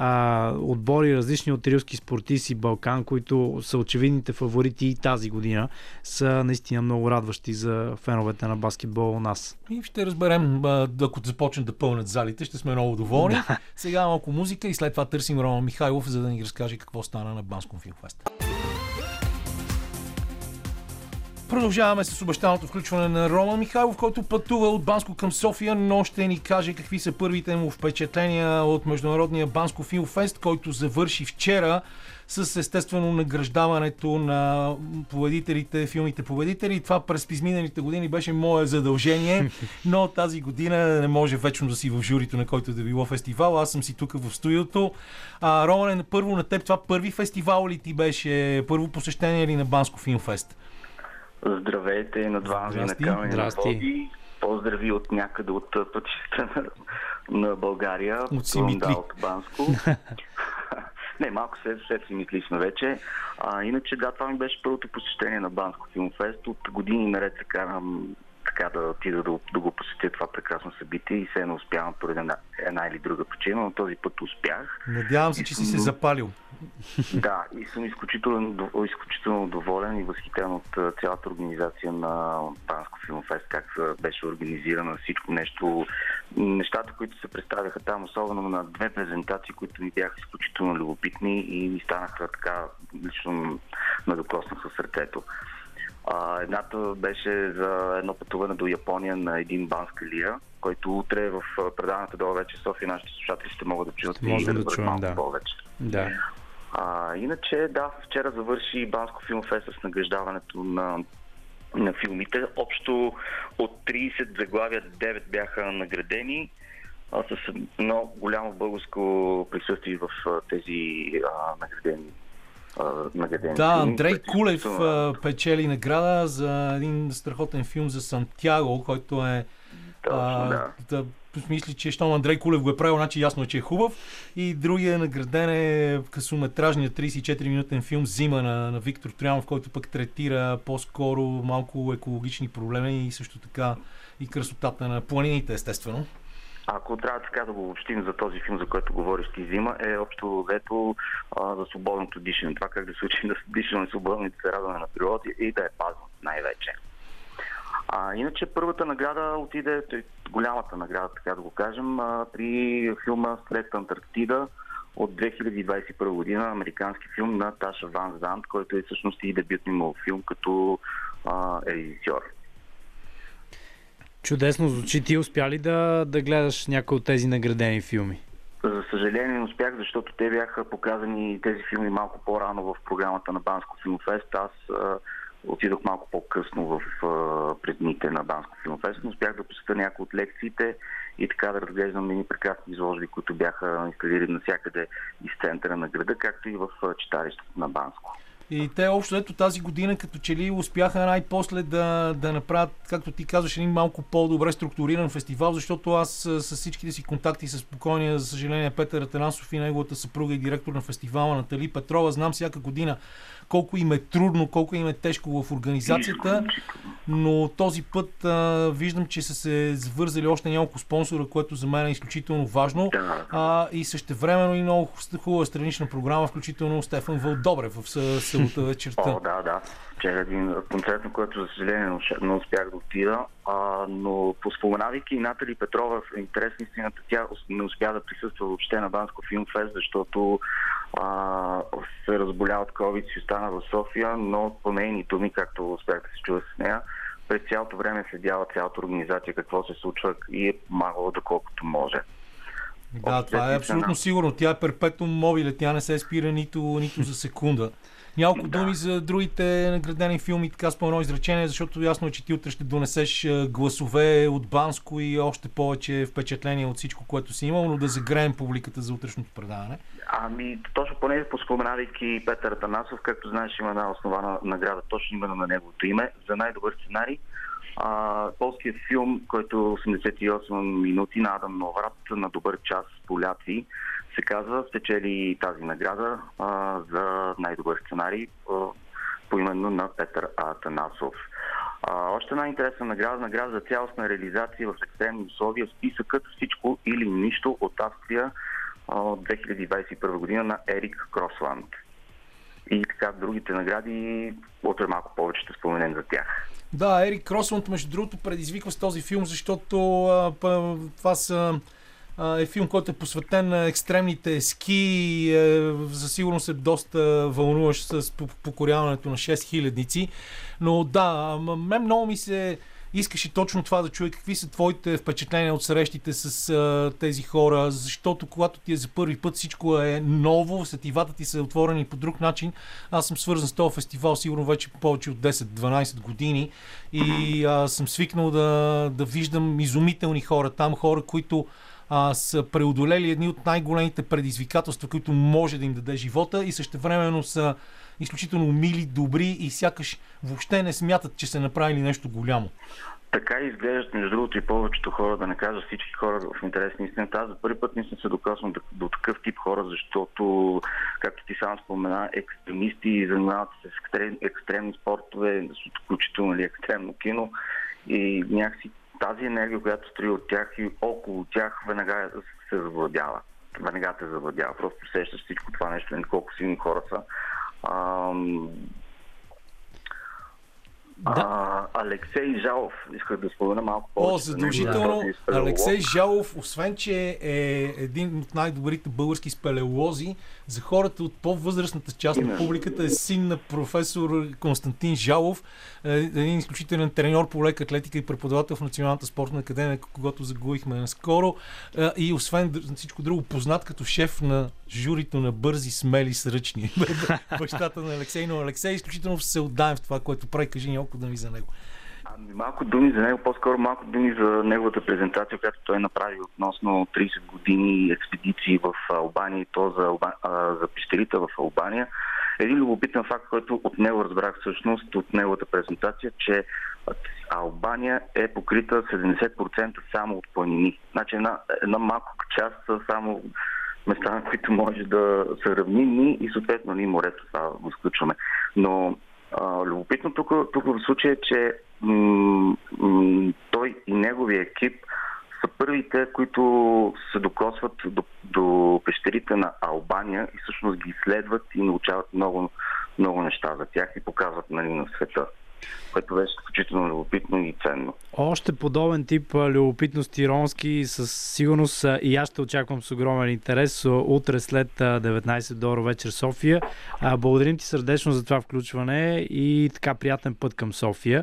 а, отбори различни от Рилски спортист и Балкан, които са очевидните фаворити и тази година, са наистина много радващи за феновете на баскетбол у нас. И ще разберем, ако започнат да пълнят залите, ще сме много доволни. Да. Сега малко музика и след това търсим Роман Михайлов, за да ни разкаже какво стана на Банско филмфест. Продължаваме с обещаното включване на Роман Михайлов, който пътува от Банско към София, но ще ни каже какви са първите му впечатления от Международния Банско Филмфест, който завърши вчера с естествено награждаването на победителите, филмите победители. Това през изминалите години беше мое задължение, но тази година не може вечно да си в журито, на който да било фестивал. Аз съм си тук в студиото. А, Романе, първо на теб, това първи фестивал ли ти беше, първо посещение ли на Банско Филмфест? Здравейте и на двама ви на камъни на води. Поздрави от някъде от пътищата на, на България. От Симитли. От Банско. Не, малко след, след Симитли сме вече. А, иначе да, това ми беше първото посещение на Банско Филмфест. От години наред се карам така да отида да, да го посетя това прекрасно събитие и се не успявам поради една, една или друга причина, но този път успях. Надявам се, че си се запалил. Да, и съм изключително, изключително доволен и възхитен от цялата организация на Банско Филмфест, как беше организирана всичко нещо. Нещата, които се представяха там, особено на две презентации, които ми бяха изключително любопитни и ми станаха така, лично ме докоснах със сърцето. Uh, едната беше за едно пътуване до Япония на един банскалия, който утре в предаването долу вече в София нашите слушатели ще могат да чуят и да разберат малко да. повече. Да. Uh, иначе, да, вчера завърши Банско Филмфест с награждаването на, на филмите. Общо от трийсет заглавия девет бяха наградени, а, с едно голямо българско присъствие в тези а, наградени. Да, Андрей Кулев печели награда за един страхотен филм за Сантяго, който е... Точно, а, да. да мисля, че щом Андрей Кулев го е правил, значи ясно е, че е хубав. И другия награден е късометражният трийсет и четири минутен филм Зима на, на Виктор Троянов, който пък третира по-скоро малко екологични проблеми и също така и красотата на планините, естествено. Ако трябва така да го обобщим за този филм, за който говориш ти, Зима, е общо взето а, за свободното дишане. Това как да се учи да дишаме свободно и да се радваме на природа и да е пазим най-вече. А, иначе първата награда отиде, голямата награда, така да го кажем, а, при филма След Антарктида от две хиляди двадесет и първа година, американски филм на Таша Ван Зант, който е всъщност и дебютния му филм като а, режисьор. Чудесно звучи. Ти успя ли да, да гледаш някои от тези наградени филми? За съжаление не успях, защото те бяха показани тези филми малко по-рано в програмата на Банско Филмфест. Аз а, отидох малко по-късно в а, пред дните на Банско Филмфест, но успях да посетя някои от лекциите и така да разглеждам едни прекрасни изложби, които бяха инсталирани навсякъде из центъра на града, както и в читалището на Банско. И те общо ето тази година като че ли успяха най-после да, да направят, както ти казваш, един малко по-добре структуриран фестивал, защото аз с всичките си контакти с покойния, за съжаление, Петър Атанасов и неговата съпруга и директор на фестивала Натали Петрова, знам всяка година колко им е трудно, колко им е тежко в организацията, но този път а, виждам, че са се свързали още няколко спонсора, което за мен е изключително важно, а, и същевременно и много хубава странична програма, включително Стефан Вълдобрев в събота вечерта. О, да, да. Вчера един концерт, на който за съжаление не успях да отида, а, но споменавайки и Натали Петрова, в интерес на истината, тя не успя да присъства въобще на Банско Филмфест, защото а, се разболя от COVID и остана в София, но по нейни думи, както успях да се чува с нея, през цялото време следява цялата организация, какво се случва и е помагала доколкото може. Да, това е абсолютно сигурно. Тя е перпетум мобиле, тя не се спира нито, нито за секунда. Няколко да. думи за другите наградени филми, така с по-едно изречение, защото ясно е, че ти утре ще донесеш гласове от Банско и още повече впечатление от всичко, което си имал, но да загреем публиката за утрешното предаване. Ами, точно поне споменавайки Петър Атанасов, както знаеш, има една основана награда точно именно на неговото име за най-добър сценарий. А, полският филм, който осемдесет и осем минути на Адам Новрат на добър час поляци, се казва, спечели тази награда а, за най-добър сценарий а, поименно на Петър Атанасов. А, още една интересна награда, награда за цялостна реализация в екстремни условия, списъкът Всичко или нищо от Австрия от две хиляди двадесет и първа година на Ерик Кросланд. И така другите награди, утре малко повече ще споменем за тях. Да, Ерик Кросланд, между другото, предизвиква с този филм, защото а, това са е филм, който е посветен на екстремните ски. Е, за сигурност е доста вълнуващ с покоряването на шест хилядници. Но да, мен много ми се искаше точно това да чуя. Какви са твоите впечатления от срещите с а, тези хора? Защото когато ти е за първи път, всичко е ново, сетивата ти са отворени по друг начин. Аз съм свързан с този фестивал сигурно вече повече от десет-дванайсет години и а, съм свикнал да, да виждам изумителни хора там, хора, които а, са преодолели едни от най-големите предизвикателства, които може да им даде живота и същевременно са изключително мили, добри и сякаш въобще не смятат, че са направили нещо голямо. Така изглеждат, между другото, и повечето хора, да не кажа всички хора в интерес на истината. Аз за първи път не съм се докоснал до, до такъв тип хора, защото, както ти сам спомена, екстремисти занимават се с екстрем, екстремни спортове, включително ли екстремно кино и някакси тази енергия, която стои от тях и около тях, веднага се завладява. Веднага те завладява. Просто усещаш всичко това нещо, колко силни хора са. Ам... Да. А, Алексей Жалов, исках да спомена малко повече. О, задължително. Да. Алексей Жалов, освен че е един от най-добрите български спелеолози, за хората от по-възрастната част на публиката е син на професор Константин Жалов, един изключителен треньор по лека атлетика и преподавател в Националната спортна академия, когато загубихме наскоро. И освен всичко друго, познат като шеф на журито на бързи, смели, сръчни. Бащата на Алексей, но Алексей е изключително всеотдаен в това, което прави. Кажи няколко думи за него. Ами малко думи за него, по-скоро малко думи за неговата презентация, която той направи относно трийсет години експедиции в Албания и то за, Алба... за пещерите в Албания. Един любопитен факт, който от него разбрах всъщност, от неговата презентация, че Албания е покрита седемдесет процента само от планини. Значи една, една малка част са само места, на които може да са равнинни и съответно ни морето, това го изключваме. Но а, любопитно тук, тук в случая е, че м- м- той и неговия екип са първите, които се докосват до, до пещерите на Албания и всъщност ги изследват и научават много, много неща за тях и показват, нали, на света, което беше изключително любопитно и ценно. Още подобен тип любопитност иронски със сигурност и аз ще очаквам с огромен интерес утре след деветнайсет до вечер София. Благодарим ти сърдечно за това включване и така приятен път към София.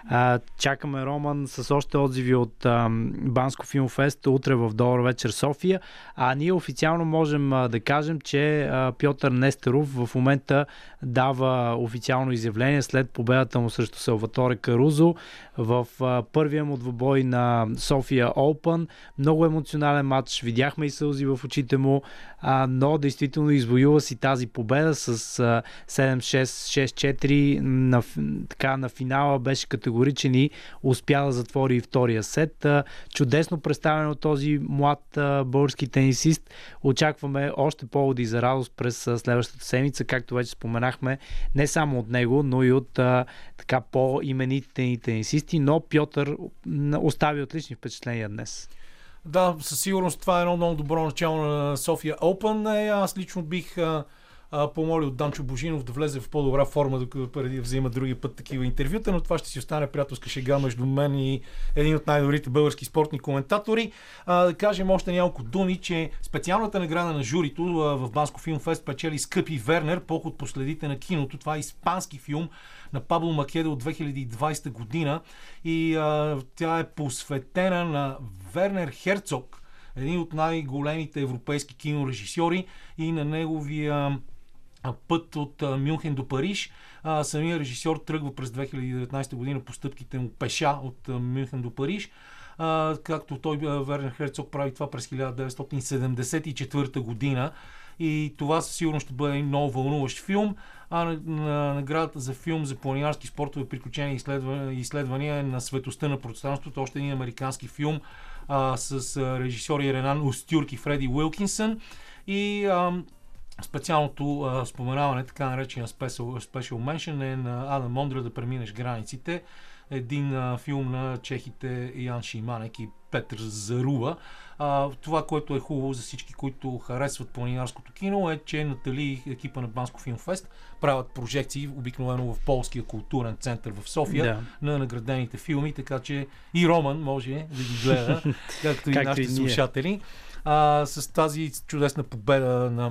Чакаме Роман с още отзиви от Банско Филмфест утре в до вечер София. А ние официално можем да кажем, че Пьотър Нестеров в момента дава официално изявление след победата му срещу Салваторе Карузо в първия му двубой на София Open. Много емоционален матч, видяхме и сълзи в очите му, а, но действително извоюва си тази победа с а, седем шест, шест четири. На, така, на финала беше категоричен и успя да затвори и втория сет. А, чудесно представен от този млад а, български тенисист. Очакваме още поводи за радост през а, следващата седмица, както вече споменахме, не само от него, но и от а, така по-именитите тенисисти, но Пьотър остави отлични впечатления днес. Да, със сигурност това е едно много добро начало на София Open. Аз лично бих а, а, помолил Данчо Божинов да влезе в по-добра форма, докато преди да взима другия път такива интервюта, но това ще си остане приятелска шега между мен и един от най-добрите български спортни коментатори. А, да кажем още няколко думи, че специалната награда на журито а, в Банско Филмфест печели Скъпи Вернер, поход по следите на киното. Това е испански филм на Пабло Македо от две хиляди и двайсета година и а, тя е посветена на Вернер Херцог, един от най-големите европейски кинорежисьори и на неговия път от а, Мюнхен до Париж. А, самия режисьор тръгва през две хиляди и деветнайсета година по стъпките му пеша от а, Мюнхен до Париж. А, както той, Вернер Херцог, прави това през хиляда деветстотин седемдесет и четвърта година. И това със сигурност ще бъде много вълнуващ филм. А на, на наградата за филм за планинарски спортове, приключения и изследва, изследвания на светостта на пространството, още един американски филм а, с а, режисьори Ренан Устюрк и Фреди Уилкинсън. И а, специалното а, споменаване, така наречения special, special mention е на Адам Мондра "Да преминеш границите", един а, филм на чехите Ян Шиманек и Петър Зарула. А, това, което е хубаво за всички, които харесват планинарското кино, е, че Натали и екипа на Банско Филмфест правят прожекции обикновено в Полския културен център в София, да, на наградените филми, така че и Роман може да ги гледа, както и нашите слушатели. а, с тази чудесна победа на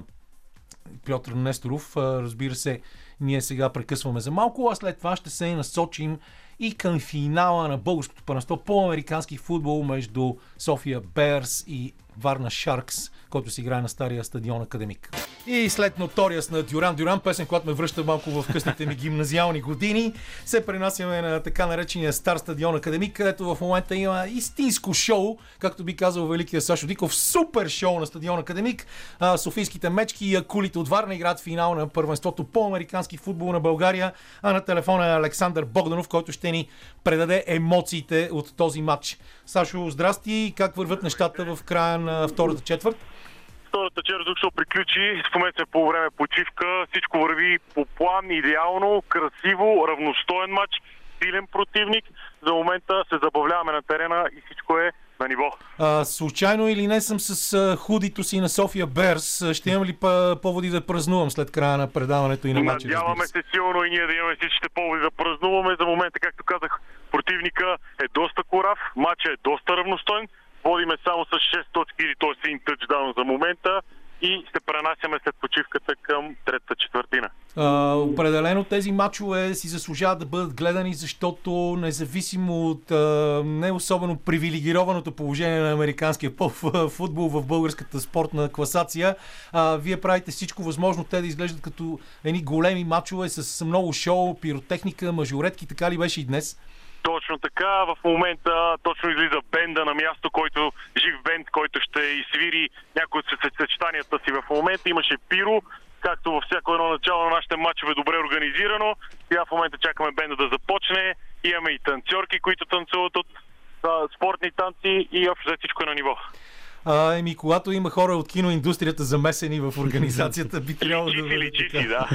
Пьотър Несторов. А, разбира се, ние сега прекъсваме за малко, а след това ще се насочим и към финала на българското първенство по американски футбол между София Берс и Варна Шаркс, който се играе на стария стадион Академик. И след Notorious на Дюран Дюран, песен, която ме връща малко в късните ми гимназиални години, се пренасяме на така наречения стар стадион Академик, където в момента има истинско шоу, както би казал великия Сашо Диков, супер шоу на стадион Академик. А, софийските мечки и акулите от Варна играят финал на първенството по американски футбол на България, а на телефона е Александър Богданов, който ще ни предаде емоциите от този матч. Сашо, здрасти, как върват нещата в края на втората четвърт? Втората четвърт ще приключи, в момента сме по време почивка, всичко върви по план, идеално, красиво, равностоен матч, силен противник. За момента се забавляваме на терена и всичко е на ниво. А, случайно или не съм с а, худито си на София Берс. Ще имам ли па, поводи да празнувам след края на предаването и на матча? Надяваме се силно и ние да имаме всичките поводи да празнуваме. За момента, както казах, противника е доста корав, матчът е доста равностоен. Водиме само с шест точки, т.е. един тъчдаун за момента и се пренасяме след почивката към третата четвъртина. А, определено тези матчове си заслужават да бъдат гледани, защото независимо от а, не особено привилегированото положение на американския футбол в българската спортна класация, а, вие правите всичко възможно те да изглеждат като едни големи матчове с много шоу, пиротехника, мажоретки. Така ли беше и днес? Точно така, в момента точно излиза бенда на място, който жив бенд, който ще изсвири някои от съчетанията си в момента. Имаше пиро, както във всяко едно начало на нашите матчове, добре организирано. Сега в момента чакаме бенда да започне. Имаме и танцорки, които танцуват от а, спортни танци и общо за всичко е на ниво. А, еми, когато има хора от киноиндустрията замесени в организацията, би трябвало да... Личи, личи, да.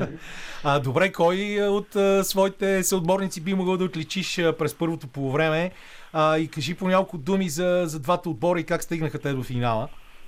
А, добре, кой от а, своите съотборници би могъл да отличиш а, през първото полувреме? А, и кажи по няколко думи за, за двата отбора и как стигнаха те до финала.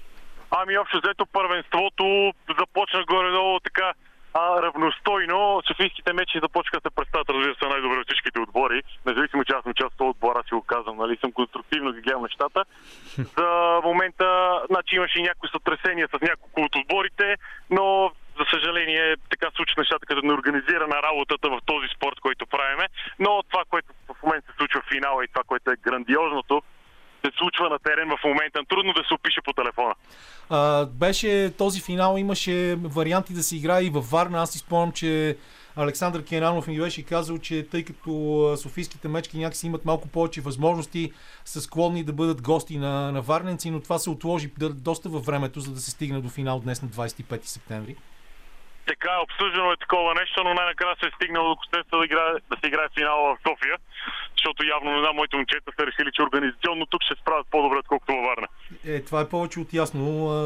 Ами, общо взето първенството започна горе-долу така а, равностойно. Софийските мечи започнаха да се представят, разбира се, най-добре от всичките отбори. Независимо, че аз съм част от отбора, аз си го казвам, нали, съм конструктивно ги гледам нещата. За момента, значи имаше и някои сътресения с няколко от отборите, но за съжаление така случва нещата, като неорганизирана работата в този спорт, който правиме. Но това, което в момента се случва в финала и това, което е грандиозното, се случва на терен в момента. Трудно да се опише по телефона. А, беше този финал, имаше варианти да се играе и във Варна. Аз си спомням, че Александър Кенанов ми беше казал, че тъй като софийските мечки някакси имат малко повече възможности, са склонни да бъдат гости на, на варненци, но това се отложи доста във времето, за да се стигне до финал днес на двадесет и пети септември. Така, обсъждано е такова нещо, но най-накрая се е стигнало до костеста да, играе, да се играе финала в София, защото явно не знам, моите момчета са решили, че организационно тук ще справят по-добре, отколкото във Варна. Е, това е повече от ясно.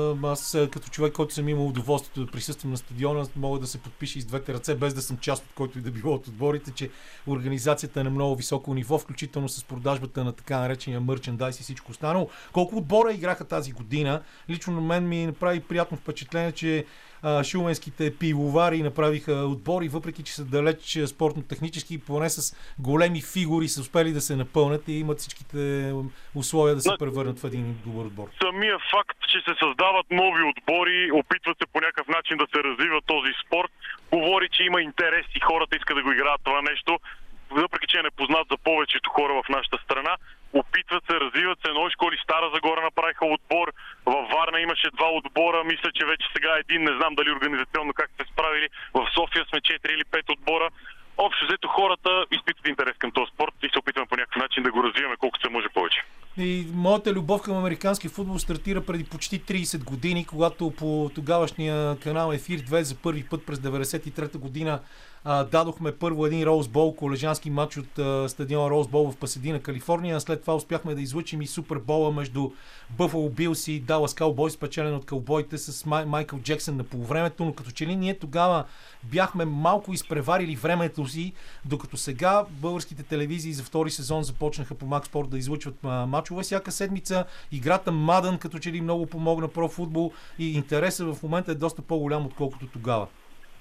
Аз като човек, който съм имал удоволствието да присъствам на стадиона, мога да се подпиша и с двете ръце, без да съм част от който и да било от отборите, че организацията е на много високо ниво, включително с продажбата на така наречения мерчендайз и всичко останало. Колко отбора играха тази година? Лично на мен ми направи приятно впечатление, че шуменските пивовари направиха отбори, въпреки че са далеч спортно-технически, поне с големи фигури са успели да се напълнят и имат всичките условия да се превърнат в един добър отбор. Самия факт, че се създават нови отбори, опитват се по някакъв начин да се развива този спорт, говори, че има интерес и хората искат да го играят това нещо, въпреки че е непознат за повечето хора в нашата страна. Опитват се, развиват се, нови школи, Стара Загора направиха отбор, във Варна имаше два отбора, мисля, че вече сега един, не знам дали организационно как се справили, в София сме четири или пет отбора. Общо взето хората изпитват интерес към този спорт и се опитваме по някакъв начин да го развиваме колкото се може повече. И моята любов към американски футбол стартира преди почти тридесет години, когато по тогавашния канал Ефир две за първи път през деветдесет и трета година дадохме първо един Роуз Бол, колежански матч от а, стадион Роуз Бол в Пасадина, Калифорния. След това успяхме да излъчим и Супербола между Бъфало Билс и Далас Каубойс, спечелен от Каубойте с Май, Майкъл Джексън на полувремето, но като че ли ние тогава бяхме малко изпреварили времето си, докато сега българските телевизии за втори сезон започнаха по Макс Спорт да излъчват а, матчове всяка седмица. Играта Мадън като че ли много помогна про футбол и интересът в момента е доста по-голям, отколкото тогава. Доста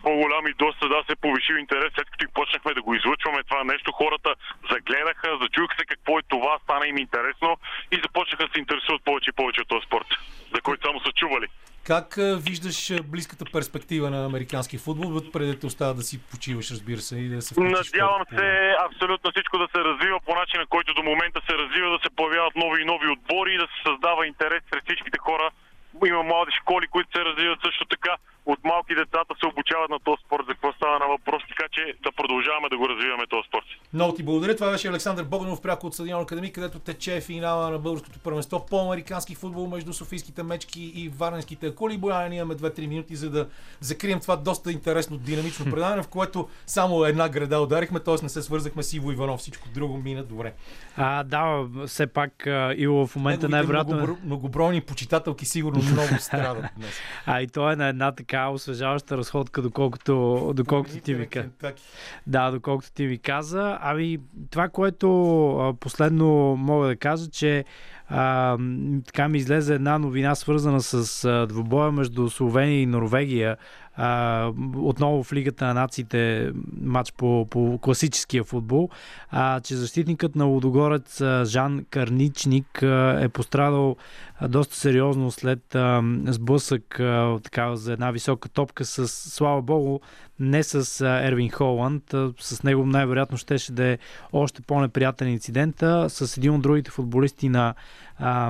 по-голям и доста да се повиши интерес, след като и почнахме да го излъчваме това нещо. Хората загледаха, зачуха се какво е това, стана им интересно и започнаха да се интересуват повече и повече от този спорт, за който само са чували. Как а, виждаш близката перспектива на американски футбол, преди да те остава да си почиваш, разбира се, и да се включиш? Надявам се абсолютно всичко да се развива по начина, който до момента се развива, да се появяват нови и нови отбори и да се създава интерес сред всичките хора. Има млади школи, които се развиват също така. От малки децата се обучават на този спорт, за какво става на въпрос, така че да продължаваме да го развиваме този спорт. Много ти благодаря. Това беше Александър Богданов, пряко от Стадион Академик, където тече финала на българското първенство по американски футбол между софийските мечки и варненските акули. Бояна, ние имаме две-три минути, за да закрием това доста интересно, динамично предаване, в което само една града ударихме, т.е. не се свързахме с Иво Иванов. Всичко друго мина добре. А, да, все пак Иво в момента най-вероятно... Много, многобройни почитателки сигурно много страдат днес. А и то е на една така освежаваща разходка, доколкото, доколкото ти ми каза. Да, доколкото ти ми каза. Ами, това, което а, последно мога да кажа, че а, така ми излезе една новина, свързана с а, двубоя между Словения и Норвегия. А, отново в Лигата на нациите, матч по, по класическия футбол, а, че защитникът на Лудогорец Жан Карничник а, е пострадал а, доста сериозно след а, сблъсък а, така, за една висока топка с, слава богу, не с а, Ервин Холанд. А, с него най-вероятно щеше да е още по-неприятен инцидент а, с един от другите футболисти на а,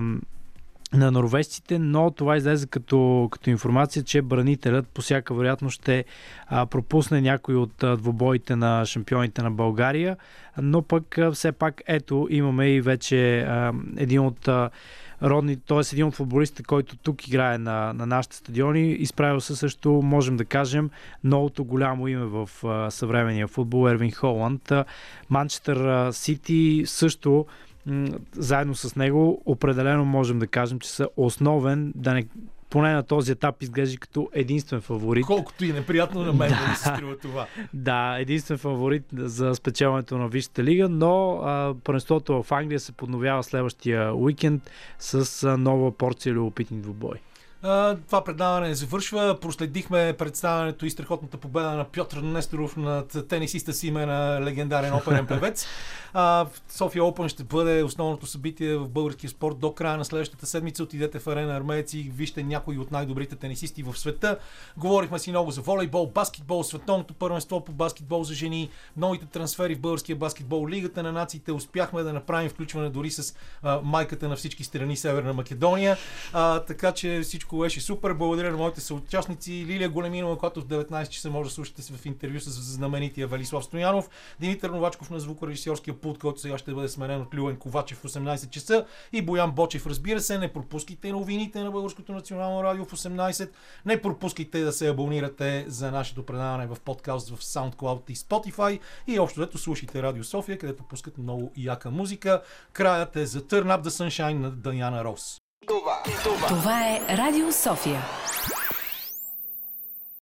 на норвежците, но това излезе като, като информация, че бранителят по всяка вероятност ще а, пропусне някой от а, двубоите на шампионите на България, но пък а, все пак ето имаме и вече а, един от а, родни, т.е. един от футболистите, който тук играе на, на нашите стадиони, изправил се също, можем да кажем, новото голямо име в а, съвременния футбол, Ервин Холанд. Манчестър Сити също заедно с него определено можем да кажем, че са основен, да не, поне на този етап изглежда като единствен фаворит. Колкото и неприятно на мен да, да се струва това. Да, единствен фаворит за спечелването на Висшата лига, но а, първенството в Англия се подновява следващия уикенд с а, нова порция любопитни двубои. Uh, това предаване не завършва. Проследихме представянето и страхотната победа на Пьотър Несторов над тенисиста си име на легендарен оперен певец. Uh, София Open ще бъде основното събитие в българския спорт до края на следващата седмица. Отидете в Арена Армеец и вижте някои от най-добрите тенисисти в света. Говорихме си много за волейбол, баскетбол, световното първенство по баскетбол за жени, новите трансфери в българския баскетбол, Лигата на нациите. Успяхме да направим включване дори с uh, майката на всички страни Северна Македония. Uh, така че всичко беше супер. Благодаря на моите съучастници. Лилия Големинова, която в деветнайсет часа може да слушате се в интервю с знаменития Велислав Стоянов. Димитър Новачков на звукорежисьорския пулт, който сега ще бъде сменен от Любен Ковачев в осемнайсет часа. И Боян Бочев, разбира се. Не пропускайте новините на Българското национално радио в осемнайсет. Не пропускайте да се абонирате за нашето предаване в подкаст в SoundCloud и Spotify. И общо дето слушайте Радио София, където пускат много яка музика. Краят е за Turn Up the Sunshine на Даяна Рос. Това, това. това е Радио София.